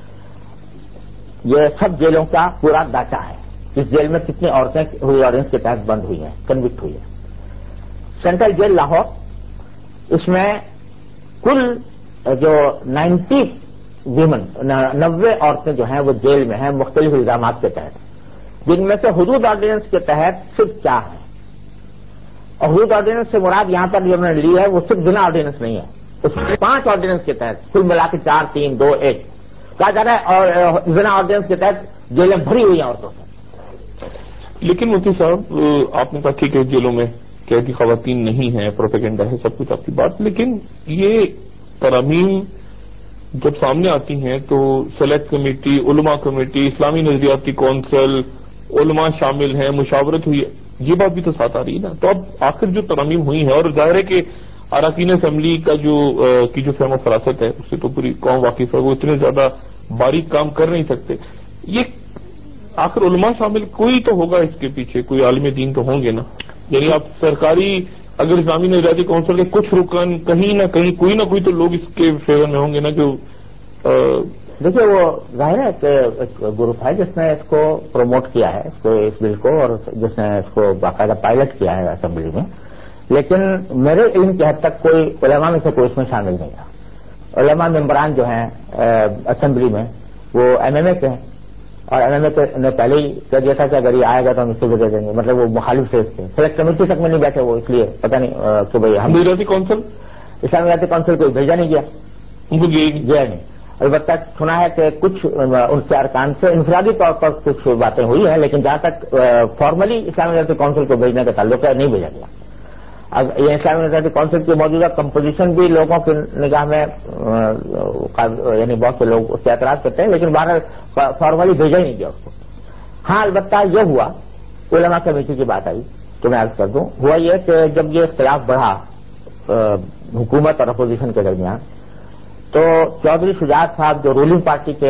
Speaker 4: یہ سب جیلوں کا پورا ڈاٹا ہے، اس جیل میں کتنی عورتیں حدود آرڈیننس کے تحت بند ہوئی ہیں، کنوکٹ ہوئی ہیں. سینٹرل جیل لاہور، اس میں کل جو نائنٹی ویمن نوے عورتیں جو ہیں وہ جیل میں ہیں مختلف الزامات کے تحت، جن میں سے حدود آرڈیننس کے تحت صرف چار ہیں. اور حدود آرڈیننس سے مراد یہاں پر جو میں نے لی ہے وہ صرف بنا آرڈیننس نہیں ہے، اس میں پانچ آرڈیننس کے تحت کل ملا کے چار تین دو ایک کہا جا رہا ہے، اور بنا آرڈیننس کے تحت جیلیں بھری ہوئی ہیں عورتوں سے.
Speaker 3: لیکن مفتی صاحب آپ نے کہا ٹھیک ہے جیلوں میں قیدی خواتین نہیں ہیں، پروپیگنڈا ہے، سب کچھ آپ کی بات، لیکن یہ ترامیم جب سامنے آتی ہیں تو سلیکٹ کمیٹی، علماء کمیٹی، اسلامی نظریاتی کونسل، علماء شامل ہیں، مشاورت ہوئی، یہ بات بھی تو ساتھ آ رہی ہے نا. تو اب آخر جو ترامیم ہوئی ہیں، اور ظاہر ہے کہ اراکین اسمبلی کا جو کی جو فہم و فراست ہے اس سے تو پوری قوم واقف ہے، وہ اتنے زیادہ باریک کام کر نہیں سکتے. یہ آخر علماء شامل کوئی تو ہوگا اس کے پیچھے، کوئی عالم دین تو ہوں گے نا. یعنی آپ سرکاری اگر اسلامی نظریاتی کونسل کے کچھ رکن کہیں نہ کہیں کوئی نہ کوئی تو لوگ اس کے فیور میں ہوں گے نا. جو
Speaker 4: دیکھیے وہ ظاہر ہے کہ ایک گروپ ہے جس نے اس کو پروموٹ کیا ہے، اس کو اس بل کو، اور جس نے اس کو باقاعدہ پائلٹ کیا ہے اسمبلی میں، لیکن میرے علم کی حد تک کوئی علماء میں سے کوئی اس میں شامل نہیں تھا. علماء ممبران جو ہیں اسمبلی میں وہ ایم ایم اے کے ہیں، اور ایم ایم اے نے پہلے ہی کہہ دیا تھا کہ اگر یہ آئے گا تو ہم اس کو دے دیں گے، مطلب وہ مخالف تھے اس کے. سلیکٹ کمیٹی تک میں نہیں بیٹھے وہ، اس لیے پتہ نہیں کہ بھائی ہم
Speaker 3: نظریاتی کونسل
Speaker 4: اسلامی امارتی کونسل کو بھیجا نہیں گیا،
Speaker 3: ان کو
Speaker 4: گیا نہیں۔ البتہ سنا ہے کہ کچھ ان کے ارکان سے انفرادی طور پر کچھ باتیں ہوئی ہیں، لیکن جہاں تک فارملی اسلامی امارتی کونسل کو بھیجنے کا تعلق ہے نہیں بھیجا گیا۔ اب یہ اسلامی امارتی کونسل کی موجودہ کمپوزیشن بھی لوگوں کی نگاہ میں یعنی بہت سے لوگ اس سے اعتراض کرتے ہیں، لیکن بہرحال فارملی بھیجا ہی نہیں گیا اس کو۔ ہاں البتہ یہ ہوا، علماء کمیٹی کی بات آئی تو میں عرض کر دوں، ہوا یہ کہ جب یہ اختلاف بڑھا حکومت اور اپوزیشن کے درمیان، تو چودھری شجاعت صاحب جو رولنگ پارٹی کے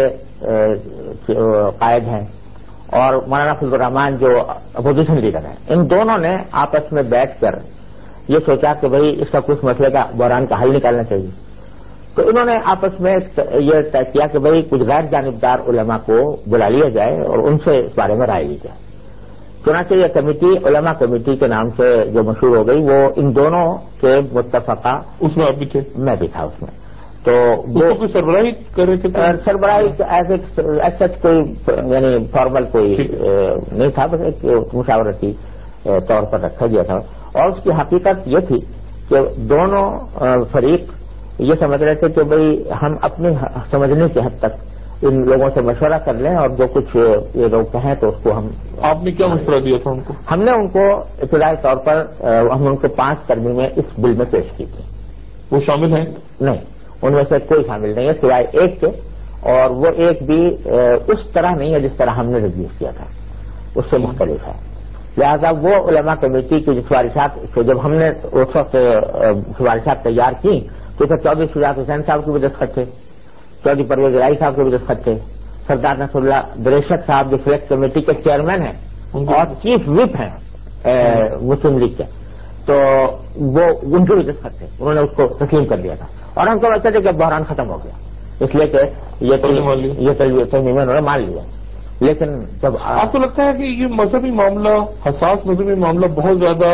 Speaker 4: قائد ہیں اور مولانا فضل الرحمان جو اپوزیشن لیڈر ہیں، ان دونوں نے آپس میں بیٹھ کر یہ سوچا کہ بھئی اس کا کچھ مسئلے کا بحران کا حل نکالنا چاہیے۔ تو انہوں نے آپس میں یہ طے کیا کہ بھئی کچھ غیر جانبدار علماء کو بلا لیا جائے اور ان سے اس بارے میں رائے لی جائے۔ چنانچہ یہ کمیٹی علماء کمیٹی کے نام سے جو مشہور ہو گئی، وہ ان دونوں کے متفقہ،
Speaker 3: اس میں آپ بھی تھے؟
Speaker 4: میں بھی تھا اس میں۔ تو
Speaker 3: وہ کوئی سربراہی کر رہے تھے؟
Speaker 4: سربراہی ایز سچ کوئی یعنی فارمل کوئی نہیں تھا، بس ایک مشاورتی طور پر رکھا گیا تھا۔ اور اس کی حقیقت یہ تھی کہ دونوں فریق یہ سمجھ رہے تھے کہ بھئی ہم اپنی سمجھنے کی حد تک ان لوگوں سے مشورہ کر لیں اور جو کچھ یہ لوگ کہیں تو اس کو ہم۔
Speaker 3: آپ نے کیا مشورہ دیا تھا ان کو؟
Speaker 4: ہم نے ان کو ابتدائی طور پر ہم ان کو پانچ ترمیمیں اس بل میں پیش کی تھی۔
Speaker 3: وہ شامل ہیں؟
Speaker 4: نہیں، ان میں سے کوئی شامل نہیں ہے سوائے ایک کے، اور وہ ایک بھی اس طرح نہیں ہے جس طرح ہم نے ریلیز کیا تھا، اس سے مختلف ہے۔ لہذا وہ علماء کمیٹی کی جو سفارشات جب ہم نے اس وقت سفارشات تیار کی تو اسے چودھری شجاعت حسین صاحب کی بھی دستخط تھے، چودھری پرویز الہی صاحب کے بھی دستخط تھے، سردار نصر اللہ دریشک صاحب جو سلیکٹ کمیٹی کے چیئرمین ہیں اور چیف وپ ہیں مسلم لیگ کے، تو وہ ان کے بھی دستخط تھے، انہوں نے اس کو تسلیم کر لیا تھا اور ہم کو لگتا تھا کہ بحران ختم ہو گیا، اس لیے کہ یہ ترمیم انہوں نے مان لیا۔ لیکن جب
Speaker 3: آپ کو لگتا ہے کہ یہ مذہبی معاملہ، حساس مذہبی معاملہ بہت زیادہ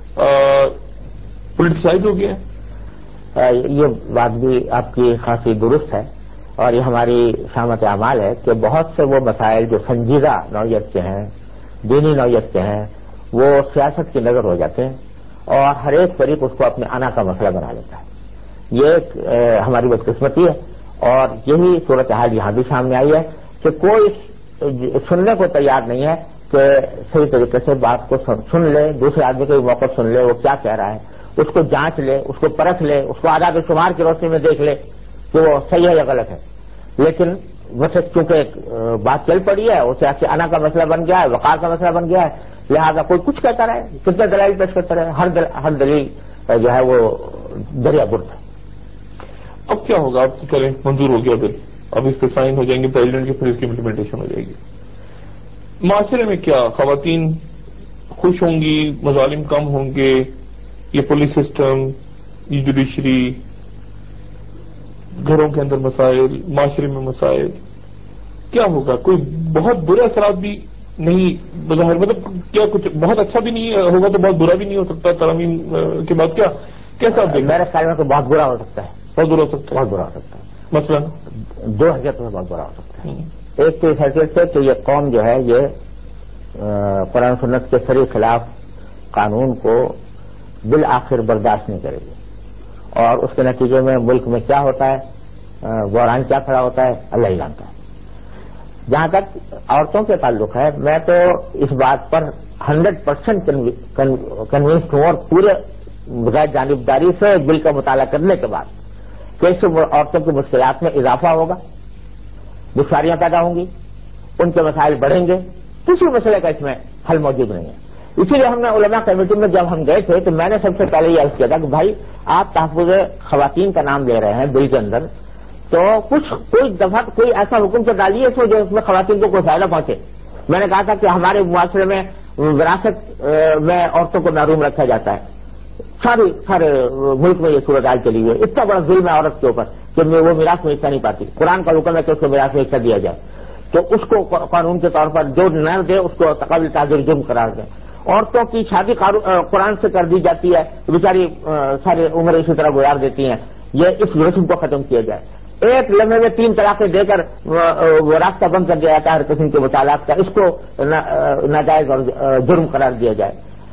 Speaker 3: پولیٹیسائز ہو گیا ہے؟
Speaker 4: یہ بات بھی آپ کی خاصی درست ہے، اور یہ ہماری شامت اعمال ہے کہ بہت سے وہ مسائل جو سنجیدہ نوعیت کے ہیں، دینی نوعیت کے ہیں، وہ سیاست کی نظر ہو جاتے ہیں اور ہر ایک فریق اس کو اپنے انا کا مسئلہ بنا لیتا ہے۔ یہ ایک ہماری بدقسمتی ہے، اور یہی صورتحال یہاں بھی سامنے آئی ہے کہ کوئی سننے کو تیار نہیں ہے کہ صحیح طریقے سے بات کو سن لے، دوسرے آدمی کا بھی موقع سن لے وہ کیا کہہ رہا ہے، اس کو جانچ لے، اس کو پرکھ لے، اس کو اعداد و شمار کی روشنی میں دیکھ لے کہ وہ صحیح ہے یا غلط ہے۔ لیکن ویسے چونکہ بات چل پڑی ہے، اسے آپ کے انا کا مسئلہ بن گیا ہے، وقار کا مسئلہ بن گیا ہے، لہذا کوئی کچھ کہتا رہے، کتنے دلائل پیش کرتا رہے، ہر دل ہر دلیل جو ہے وہ دریا برد ہے۔
Speaker 3: اب کیا ہوگا؟ آپ کی کریں منظور ہو گیا بل، اب اس پہ سائن ہو جائیں گے پریزیڈنٹ کی، پھر اس کی امپلیمنٹیشن ہو جائے گی۔ معاشرے میں کیا خواتین خوش ہوں گی، مظالم کم ہوں گے، یہ پولیس سسٹم، یہ جوڈیشری، گھروں کے اندر مسائل، معاشرے میں مسائل، کیا ہوگا؟ کوئی بہت برے اثرات بھی نہیں بظاہر، مطلب کیا کچھ بہت اچھا بھی نہیں ہوگا تو بہت برا بھی نہیں ہو سکتا ترمیم کے بعد؟ کیا کیسا؟
Speaker 4: میرے خیال میں تو بہت برا ہو سکتا ہے،
Speaker 3: بہت برا ہو سکتا ہے،
Speaker 4: بہت برا ہو سکتا ہے،
Speaker 3: مثلا
Speaker 4: دو حیثیتوں سے بہت برا ہو سکتا ہے۔ ایک تو اس حیثیت سے کہ یہ قوم جو ہے یہ قرآن سنت کے سری خلاف قانون کو بالآخر برداشت نہیں کرے گی، اور اس کے نتیجے میں ملک میں کیا ہوتا ہے، بحران کیا کھڑا ہوتا ہے، اللہ ہی جانتا ہے۔ جہاں تک عورتوں کے تعلق ہے، میں تو اس بات پر ہنڈریڈ پرسینٹ کنوینسڈ ہوں، اور پورے غیر جانبداری سے بل کا مطالعہ کرنے کے بعد کہ اس سے عورتوں کی مشکلات میں اضافہ ہوگا، دشواریاں پیدا ہوں گی، ان کے مسائل بڑھیں گے، کسی مسئلے کا اس میں حل موجود نہیں ہے۔ اسی لیے ہم نے علماء کمیٹی میں جب ہم گئے تھے تو میں نے سب سے پہلے یہ عرض کیا تھا کہ بھائی آپ تحفظ خواتین کا نام لے رہے ہیں بل کے اندر، تو کچھ کوئی دفعہ کوئی ایسا حکم تو ڈالیے اس میں جو اس میں خواتین کو کوئی فائدہ پہنچے۔ میں نے کہا تھا کہ ہمارے معاشرے میں وراثت میں عورتوں کو محروم رکھا جاتا ہے، سارے سارے ملک میں یہ صورتحال چلی ہوئی ہے، اتنا بڑا ظلم ہے عورت کے اوپر کہ وہ میراث میں حصہ نہیں پاتی، قرآن کا حکم ہے کہ اس کو میراث میں حصہ دیا جائے، تو اس کو قانون کے طور پر جو نہ دے اس کو قابل تعزیر جرم قرار دیں۔ عورتوں کی شادی قرآن سے کر دی جاتی ہے، بیچاری ساری عمر اسی طرح گزار دیتی ہیں، یہ اس رسم کو ختم کیا جائے۔ ایک لمحے میں تین طلاقیں دے کر وہ راستہ بند کر دیا جاتا ہے ہر قسم کے مطالعات کا، اس کو ناجائز اور جرم قرار دیا جائے۔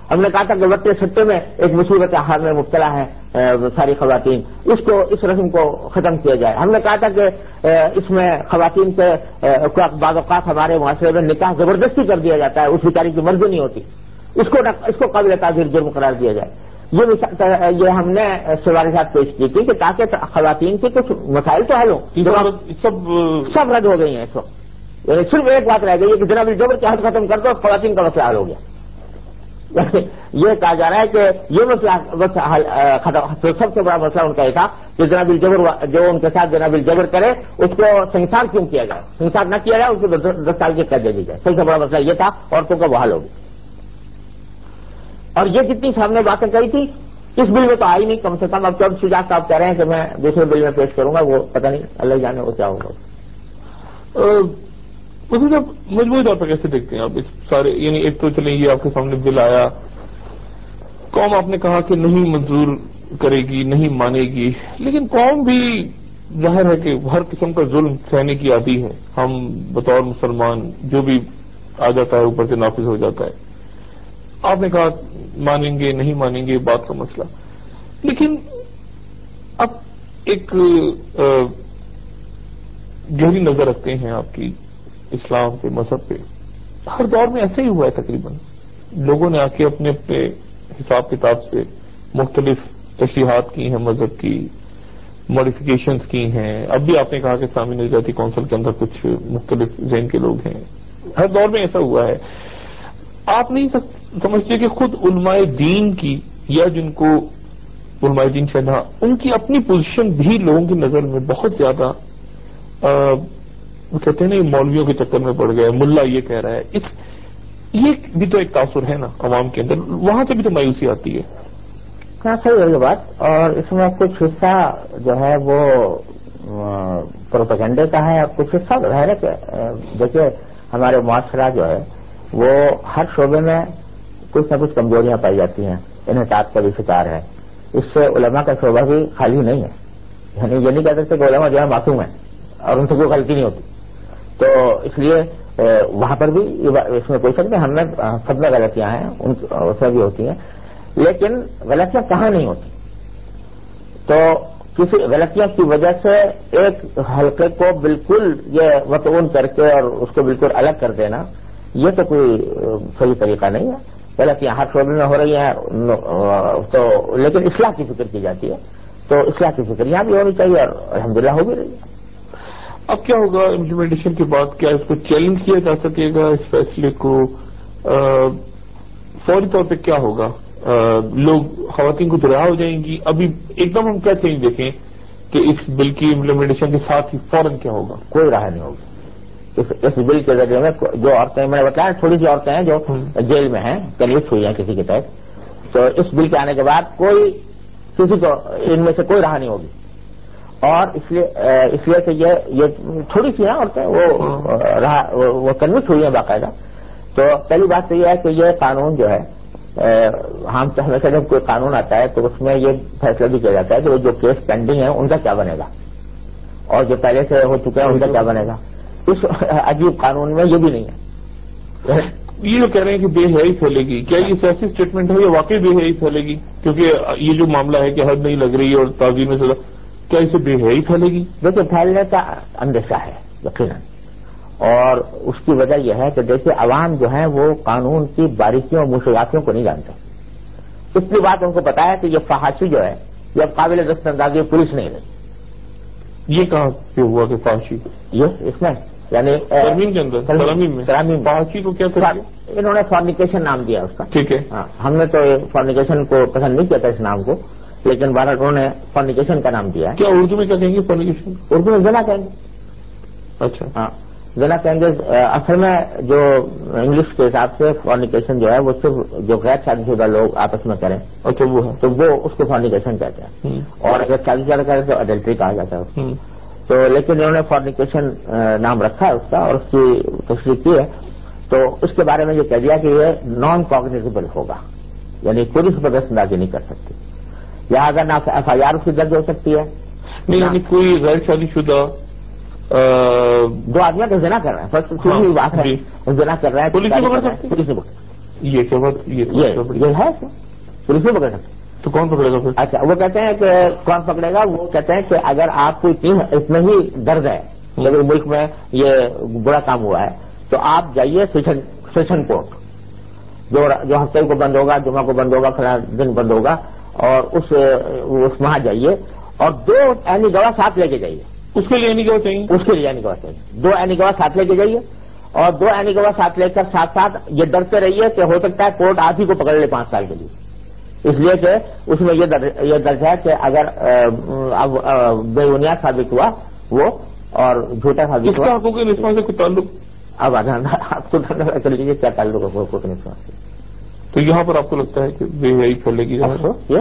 Speaker 4: ہم نے کہا تھا کہ وقت سٹے میں ایک مصیبت حال میں مبتلا ہے ساری خواتین، اس کو اس رسم کو ختم کیا جائے. ہم نے کہا تھا کہ اس میں خواتین سے بعض اوقات ہمارے معاشرے میں نکاح زبردستی کر دیا جاتا ہے، اس بیچاری کی مرضی نہیں ہوتی، اس کو اس کو قابل تعزیر جرم قرار دیا جائے. یہ یہ ہم نے سوالات پیش کی تھی کہ تاکہ خواتین کے کچھ مسائل تو حل ہوں.
Speaker 3: سب
Speaker 4: سب رد ہو گئی ہیں اس وقت. یعنی صرف ایک بات رہ گئی ہے کہ جناب الجبر کی حد ختم کر دو، خواتین کا مسئلہ حل ہو گیا. یہ کہا جا رہا ہے کہ یہ مسئلہ سب سے بڑا مسئلہ ان کا یہ تھا کہ جناب الجبر جو ان کے ساتھ جناب الجبر کرے اس کو سنسار کیوں کیا جائے، سنسار نہ کیا جائے، اس کو دس سال کی قید دے دی جائے. سب سے بڑا مسئلہ یہ تھا، عورتوں کا وہ حل ہوگی. اور یہ جتنی صاحب نے باتیں کہی تھی اس بل میں تو آئی نہیں کم سے کم. اب جب شجاع صاحب کہہ رہے ہیں کہ میں دوسرے بل میں پیش کروں گا، وہ پتہ نہیں اللہ جانے وہ کیا ہوگا.
Speaker 3: مطلب مجموعی طور پر کیسے دیکھتے ہیں آپ اس سارے، یعنی ایک تو چلیں یہ آپ کے سامنے بل آیا، قوم آپ نے کہا کہ نہیں منظور کرے گی، نہیں مانے گی، لیکن قوم بھی ظاہر ہے کہ ہر قسم کا ظلم سہنے کی عادی ہے. ہم بطور مسلمان جو بھی آ جاتا ہے اوپر سے نافذ ہو جاتا ہے. آپ نے کہا مانیں گے نہیں مانیں گے بات کا مسئلہ، لیکن اب ایک گہری نظر رکھتے ہیں آپ کی اسلام کے مذہب پہ. ہر دور میں ایسے ہی ہوا ہے تقریباً. لوگوں نے آ کے اپنے اپنے حساب کتاب سے مختلف تشریحات کی ہیں، مذہب کی ماڈیفکیشنز کی ہیں. اب بھی آپ نے کہا کہ اسلامی نظریاتی کونسل کے اندر کچھ مختلف ذہن کے لوگ ہیں. ہر دور میں ایسا ہوا ہے. آپ نہیں سمجھتے کہ خود علماء دین کی یا جن کو علماء دین شہدا ان کی اپنی پوزیشن بھی لوگوں کی نظر میں بہت زیادہ وہ کہتے ہیں نا مولویوں کے چکر میں پڑ گئے، ملا یہ کہہ رہا ہے، اس یہ بھی تو ایک تاثر ہے نا عوام کے اندر، وہاں سے بھی تو مایوسی آتی ہے.
Speaker 4: ہاں صحیح ہے یہ بات. اور اس میں کچھ حصہ جو ہے وہ پروپیگنڈے کا ہے، اور کچھ حصہ ہے نا کہ دیکھیے ہمارے معاشرہ جو ہے وہ ہر شعبے میں کچھ نہ کچھ کمزوریاں پائی جاتی ہیں، انحطاط کا بھی شکار ہے. اس سے علماء کا شعبہ بھی خالی نہیں ہے. یعنی یہ نہیں کہہ سکتے کہ علماء جو ہے معصوم ہیں اور ان سے کوئی غلطی نہیں ہوتی. تو اس لیے وہاں پر بھی اس میں کوئی شک نہیں، ہم میں سب میں غلطیاں ہیں، اس میں بھی ہوتی ہیں، لیکن غلطیاں کہاں نہیں ہوتی. تو کسی غلطیوں کی وجہ سے ایک حلقے کو بالکل یہ متعون کر کے اور اس کو بالکل الگ کر دینا، یہ تو کوئی صحیح طریقہ نہیں ہے. غلطیاں ہر شعبے میں ہو رہی ہیں تو لیکن اصلاح کی فکر کی جاتی ہے، تو اصلاح کی فکر یہاں بھی ہونی چاہیے اور الحمدللہ ہو بھی رہی ہے.
Speaker 3: اب کیا ہوگا امپلیمنٹیشن کے بعد؟ کیا اس کو چیلنج کیا جا سکے گا اس فیصلے کو؟ فوری طور پہ کیا ہوگا؟ لوگ خواتین کو تو رہا ہو جائیں گی؟ ابھی ایک دم ہم کیا چینج دیکھیں کہ اس بل کی امپلیمنٹیشن کے ساتھ ہی فوراً کیا ہوگا؟
Speaker 4: کوئی راہ نہیں ہوگی. اس بل کے ذریعے میں جو عورتیں میں نے بتایا تھوڑی سی عورتیں ہیں جو جیل میں ہیں، کنوکٹ ہوئی ہیں کسی کے تحت، تو اس بل کے آنے کے بعد کوئی کسی کو ان میں سے کوئی راہ نہیں ہوگی. اور اس لیے اس لیے کہ یہ یہ تھوڑی سی ہیں عورتیں وہ کنوکٹ ہوئی ہیں باقاعدہ. تو پہلی بات تو یہ ہے کہ یہ قانون جو ہے ہم ہمیشہ جب کوئی قانون آتا ہے تو اس میں یہ فیصلہ بھی کیا جاتا ہے کہ وہ جو کیس پینڈنگ ہے ان کا کیا بنے گا اور جو پہلے سے ہو چکے ہیں ان کا کیا بنے گا. اس عجیب قانون میں یہ بھی نہیں ہے.
Speaker 3: یہ جو کہہ رہے ہیں کہ بے حیائی پھیلے گی، کیا یہ سیاسی اسٹیٹمنٹ ہے یا واقعی بے حیائی پھیلے گی؟ کیونکہ یہ جو معاملہ ہے کہ حد نہیں لگ رہی اور تعظیم سزا، کیا اسے بے حیائی پھیلے گی؟
Speaker 4: دیکھیے پھیلنے کا اندیشہ ہے یقیناً، اور اس کی وجہ یہ ہے کہ دیکھیے عوام جو ہیں وہ قانون کی باریکیوں اور منشیاتوں کو نہیں جانتے. اتنی بات ان کو پتا ہے کہ یہ فحاشی جو ہے یہ اب قابل دست اندازی پولیس نہیں رہی.
Speaker 3: یہ کہاں پہ ہوا کہ فحاشی؟
Speaker 4: یہ اس میں یعنی
Speaker 3: ترمیم کے اندر ترمیم میں
Speaker 4: ترمیم
Speaker 3: فحاشی کو کیا کرا؟
Speaker 4: انہوں نے فارنیکیشن نام دیا اس کا.
Speaker 3: ٹھیک ہے.
Speaker 4: ہاں ہم نے تو فارنیکیشن کو پسند نہیں کیا تھا اس نام کو، لیکن بہرحال انہوں نے فارنیکیشن کا نام دیا ہے.
Speaker 3: کیا اردو میں کیا کہیں گے فارنیکیشن؟
Speaker 4: اردو میں زنا کہیں گے.
Speaker 3: اچھا.
Speaker 4: ہاں زنا کہیں گے. اصل میں جو انگلش کے حساب سے فارنیکیشن جو ہے وہ صرف جو غیر شادی شدہ لوگ آپس میں کریں.
Speaker 3: اچھا وہ ہے
Speaker 4: تو وہ اس کو فارنیکیشن کہتے ہیں، اور اگر شادی شدہ کریں تو اڈلٹری کہا جاتا ہے. تو لیکن انہوں نے فارنیکیشن نام رکھا ہے اس کا اور اس کی تشریح کی ہے. تو اس کے بارے میں یہ کہہ دیا کہ یہ نان کاگنیزیبل ہوگا، یعنی پولیس پر دست اندازی نہیں کر سکتی، لہٰذا نہ ایف آئی آر اس کی درج ہو سکتی ہے.
Speaker 3: نہیں یعنی کوئی غیر شادی شدہ
Speaker 4: دو آدمیاں تو زنا کر رہے ہیں، بس بات ہے زنا کر رہے ہیں
Speaker 3: پولیس پکڑ سکتی ہے.
Speaker 4: پولیس
Speaker 3: یہ کیا بات
Speaker 4: یہ ہے پولیس میں پکڑ سکتے
Speaker 3: تو کون پکڑے گا پھر؟
Speaker 4: اچھا وہ کہتے ہیں کہ کون پکڑے گا؟ وہ کہتے ہیں کہ اگر آپ کو اتنا ہی درد ہے کہ ملک میں یہ برا کام ہوا ہے تو آپ جائیے سیشن کورٹ جو جو ہفتے کو بند ہوگا، جمعہ کو بند ہوگا، فلاں دن بند ہوگا، اور اس اس وہاں جائیے اور دو عینی گواہ ساتھ لے کے جائیے.
Speaker 3: اس کے لیے عینی گواہ چاہیے؟
Speaker 4: اس کے لیے عینی گواہ چاہیے. دو عینی گواہ ساتھ لے کے جائیے اور دو عینی گواہ ساتھ لے کر ساتھ ساتھ یہ ڈرتے رہیے کہ ہو سکتا ہے کورٹ آپ ہی کو پکڑ لے پانچ سال کے لیے، اس لیے کہ اس میں یہ درج ہے کہ اگر اب بے بنیاد ثابت ہوا وہ اور جھوٹا ثابت ہوا.
Speaker 3: حقوق نسواں سے کوئی تعلق؟
Speaker 4: اب آپ کو کر لیجیے کیا تعلق ہے حقوق نسواں سے.
Speaker 3: تو یہاں پر آپ کو لگتا ہے کہ بے حیائی پھیلے گی؟
Speaker 4: یہ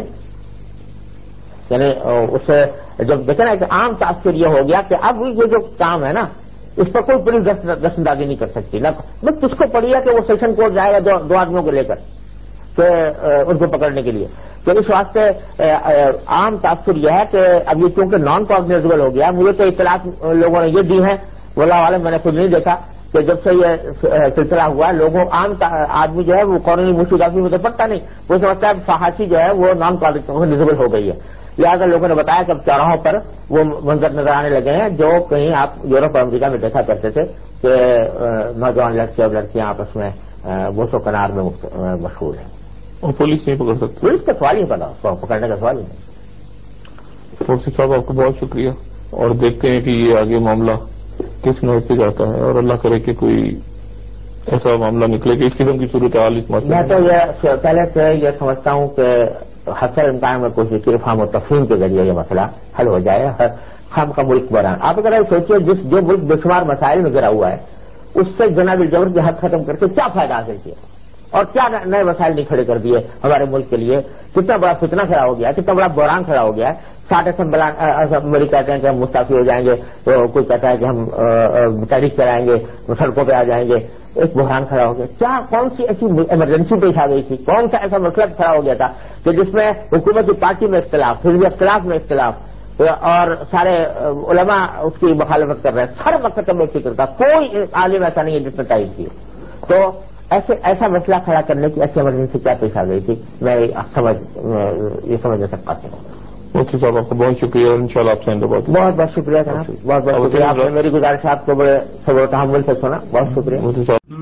Speaker 4: یعنی اسے جب دیکھیں نا کہ عام تاثر یہ ہو گیا کہ اب یہ جو کام ہے نا اس پر کوئی پولیس دست اندازی نہیں کر سکتی. نہ بس کس کو پڑی ہے کہ وہ سیشن کورٹ جائے گا دو, دو آدمیوں کو لے کر کہ ان کو پکڑنے کے لیے. تو اس واسطے عام تاثر یہ ہے کہ اب یہ کیونکہ نان کاگنیزبل ہو گیا. مجھے تو اطلاعات لوگوں نے یہ دی ہیں واللہ عالم میں نے خود نہیں دیکھا کہ جب سے یہ سلسلہ ہوا لوگوں عام آدمی جو ہے وہ قانونی موسیقی میں تو پڑتا نہیں، وہ سمجھتا ہے فحاشی جو ہے وہ نان کاگنیزبل ہو گئی ہے. لہٰذا لوگوں نے بتایا کہ اب چوراہوں پر وہ منظر نظر آنے لگے ہیں جو کہیں آپ یورپ اور امریکہ میں دیکھا کرتے تھے کہ نوجوان لڑکے اور لڑکیاں آپس میں بوس و کنار میں مشہور ہیں.
Speaker 3: اور پولیس نہیں پکڑ سکتی؟
Speaker 4: پولیس کا سوال ہی پتا، پکڑنے کا سوال ہی نہیں.
Speaker 3: فوسی صاحب آپ کو بہت شکریہ اور دیکھتے ہیں کہ یہ آگے معاملہ کس نوٹ پہ جاتا ہے اور اللہ کرے کہ کوئی ایسا معاملہ نکلے کہ اس قسم کی صورتحال اس مسئلے.
Speaker 4: میں تو یہ پہلے سے یہ سمجھتا ہوں کہ حسر امکان میں کوشش کی افہام و تفہیم کے ذریعے یہ مسئلہ حل ہو جائے. ہم کا ملک بران آپ اگر سوچیے جس جو ملک بے شمار مسائل میں گرا ہوا ہے اس سے جناب الجبر کی حد ختم کر کے کیا فائدہ حاصل کیا اور کیا نئے مسائل نہیں کھڑے کر دیے ہمارے ملک کے لیے. کتنا بڑا فتنہ کھڑا ہو گیا، کتنا بڑا بحران کھڑا ہو گیا ہے. ساٹھ اسمبلی کہتے ہیں کہ ہم مستعفی ہو جائیں گے، کوئی کہتا ہے کہ ہم تحریک چلائیں گے، سڑکوں پہ آ جائیں گے. ایک بحران کھڑا ہو گیا. کیا کون سی ایسی ایمرجنسی پیش آ گئی تھی؟ کون سا ایسا مسئلہ کھڑا ہو گیا تھا کہ جس میں حکومت کی پارٹی میں اختلاف، حزبی اختلاف میں اختلاف اور سارے علماء اس کی مخالفت کر رہے ہیں. ہر مقصد میں فکر تھا، کوئی عالم ایسا نہیں ہے جس نے تائید کی. تو ایسے ایسا مسئلہ کھڑا کرنے کی ایسی ایمرجنسی کیا پیش آ گئی تھی؟ میں سمجھ یہ سمجھ نہیں سکتا.
Speaker 3: مفتی صاحب آپ کا بہت شکریہ اور انشاءاللہ آپ سے بہت
Speaker 4: بہت بہت شکریہ جناب. بہت بہت شکریہ. آپ نے میری گزارش آپ کو بڑے صبر و تحمل سے سنا. بہت شکریہ.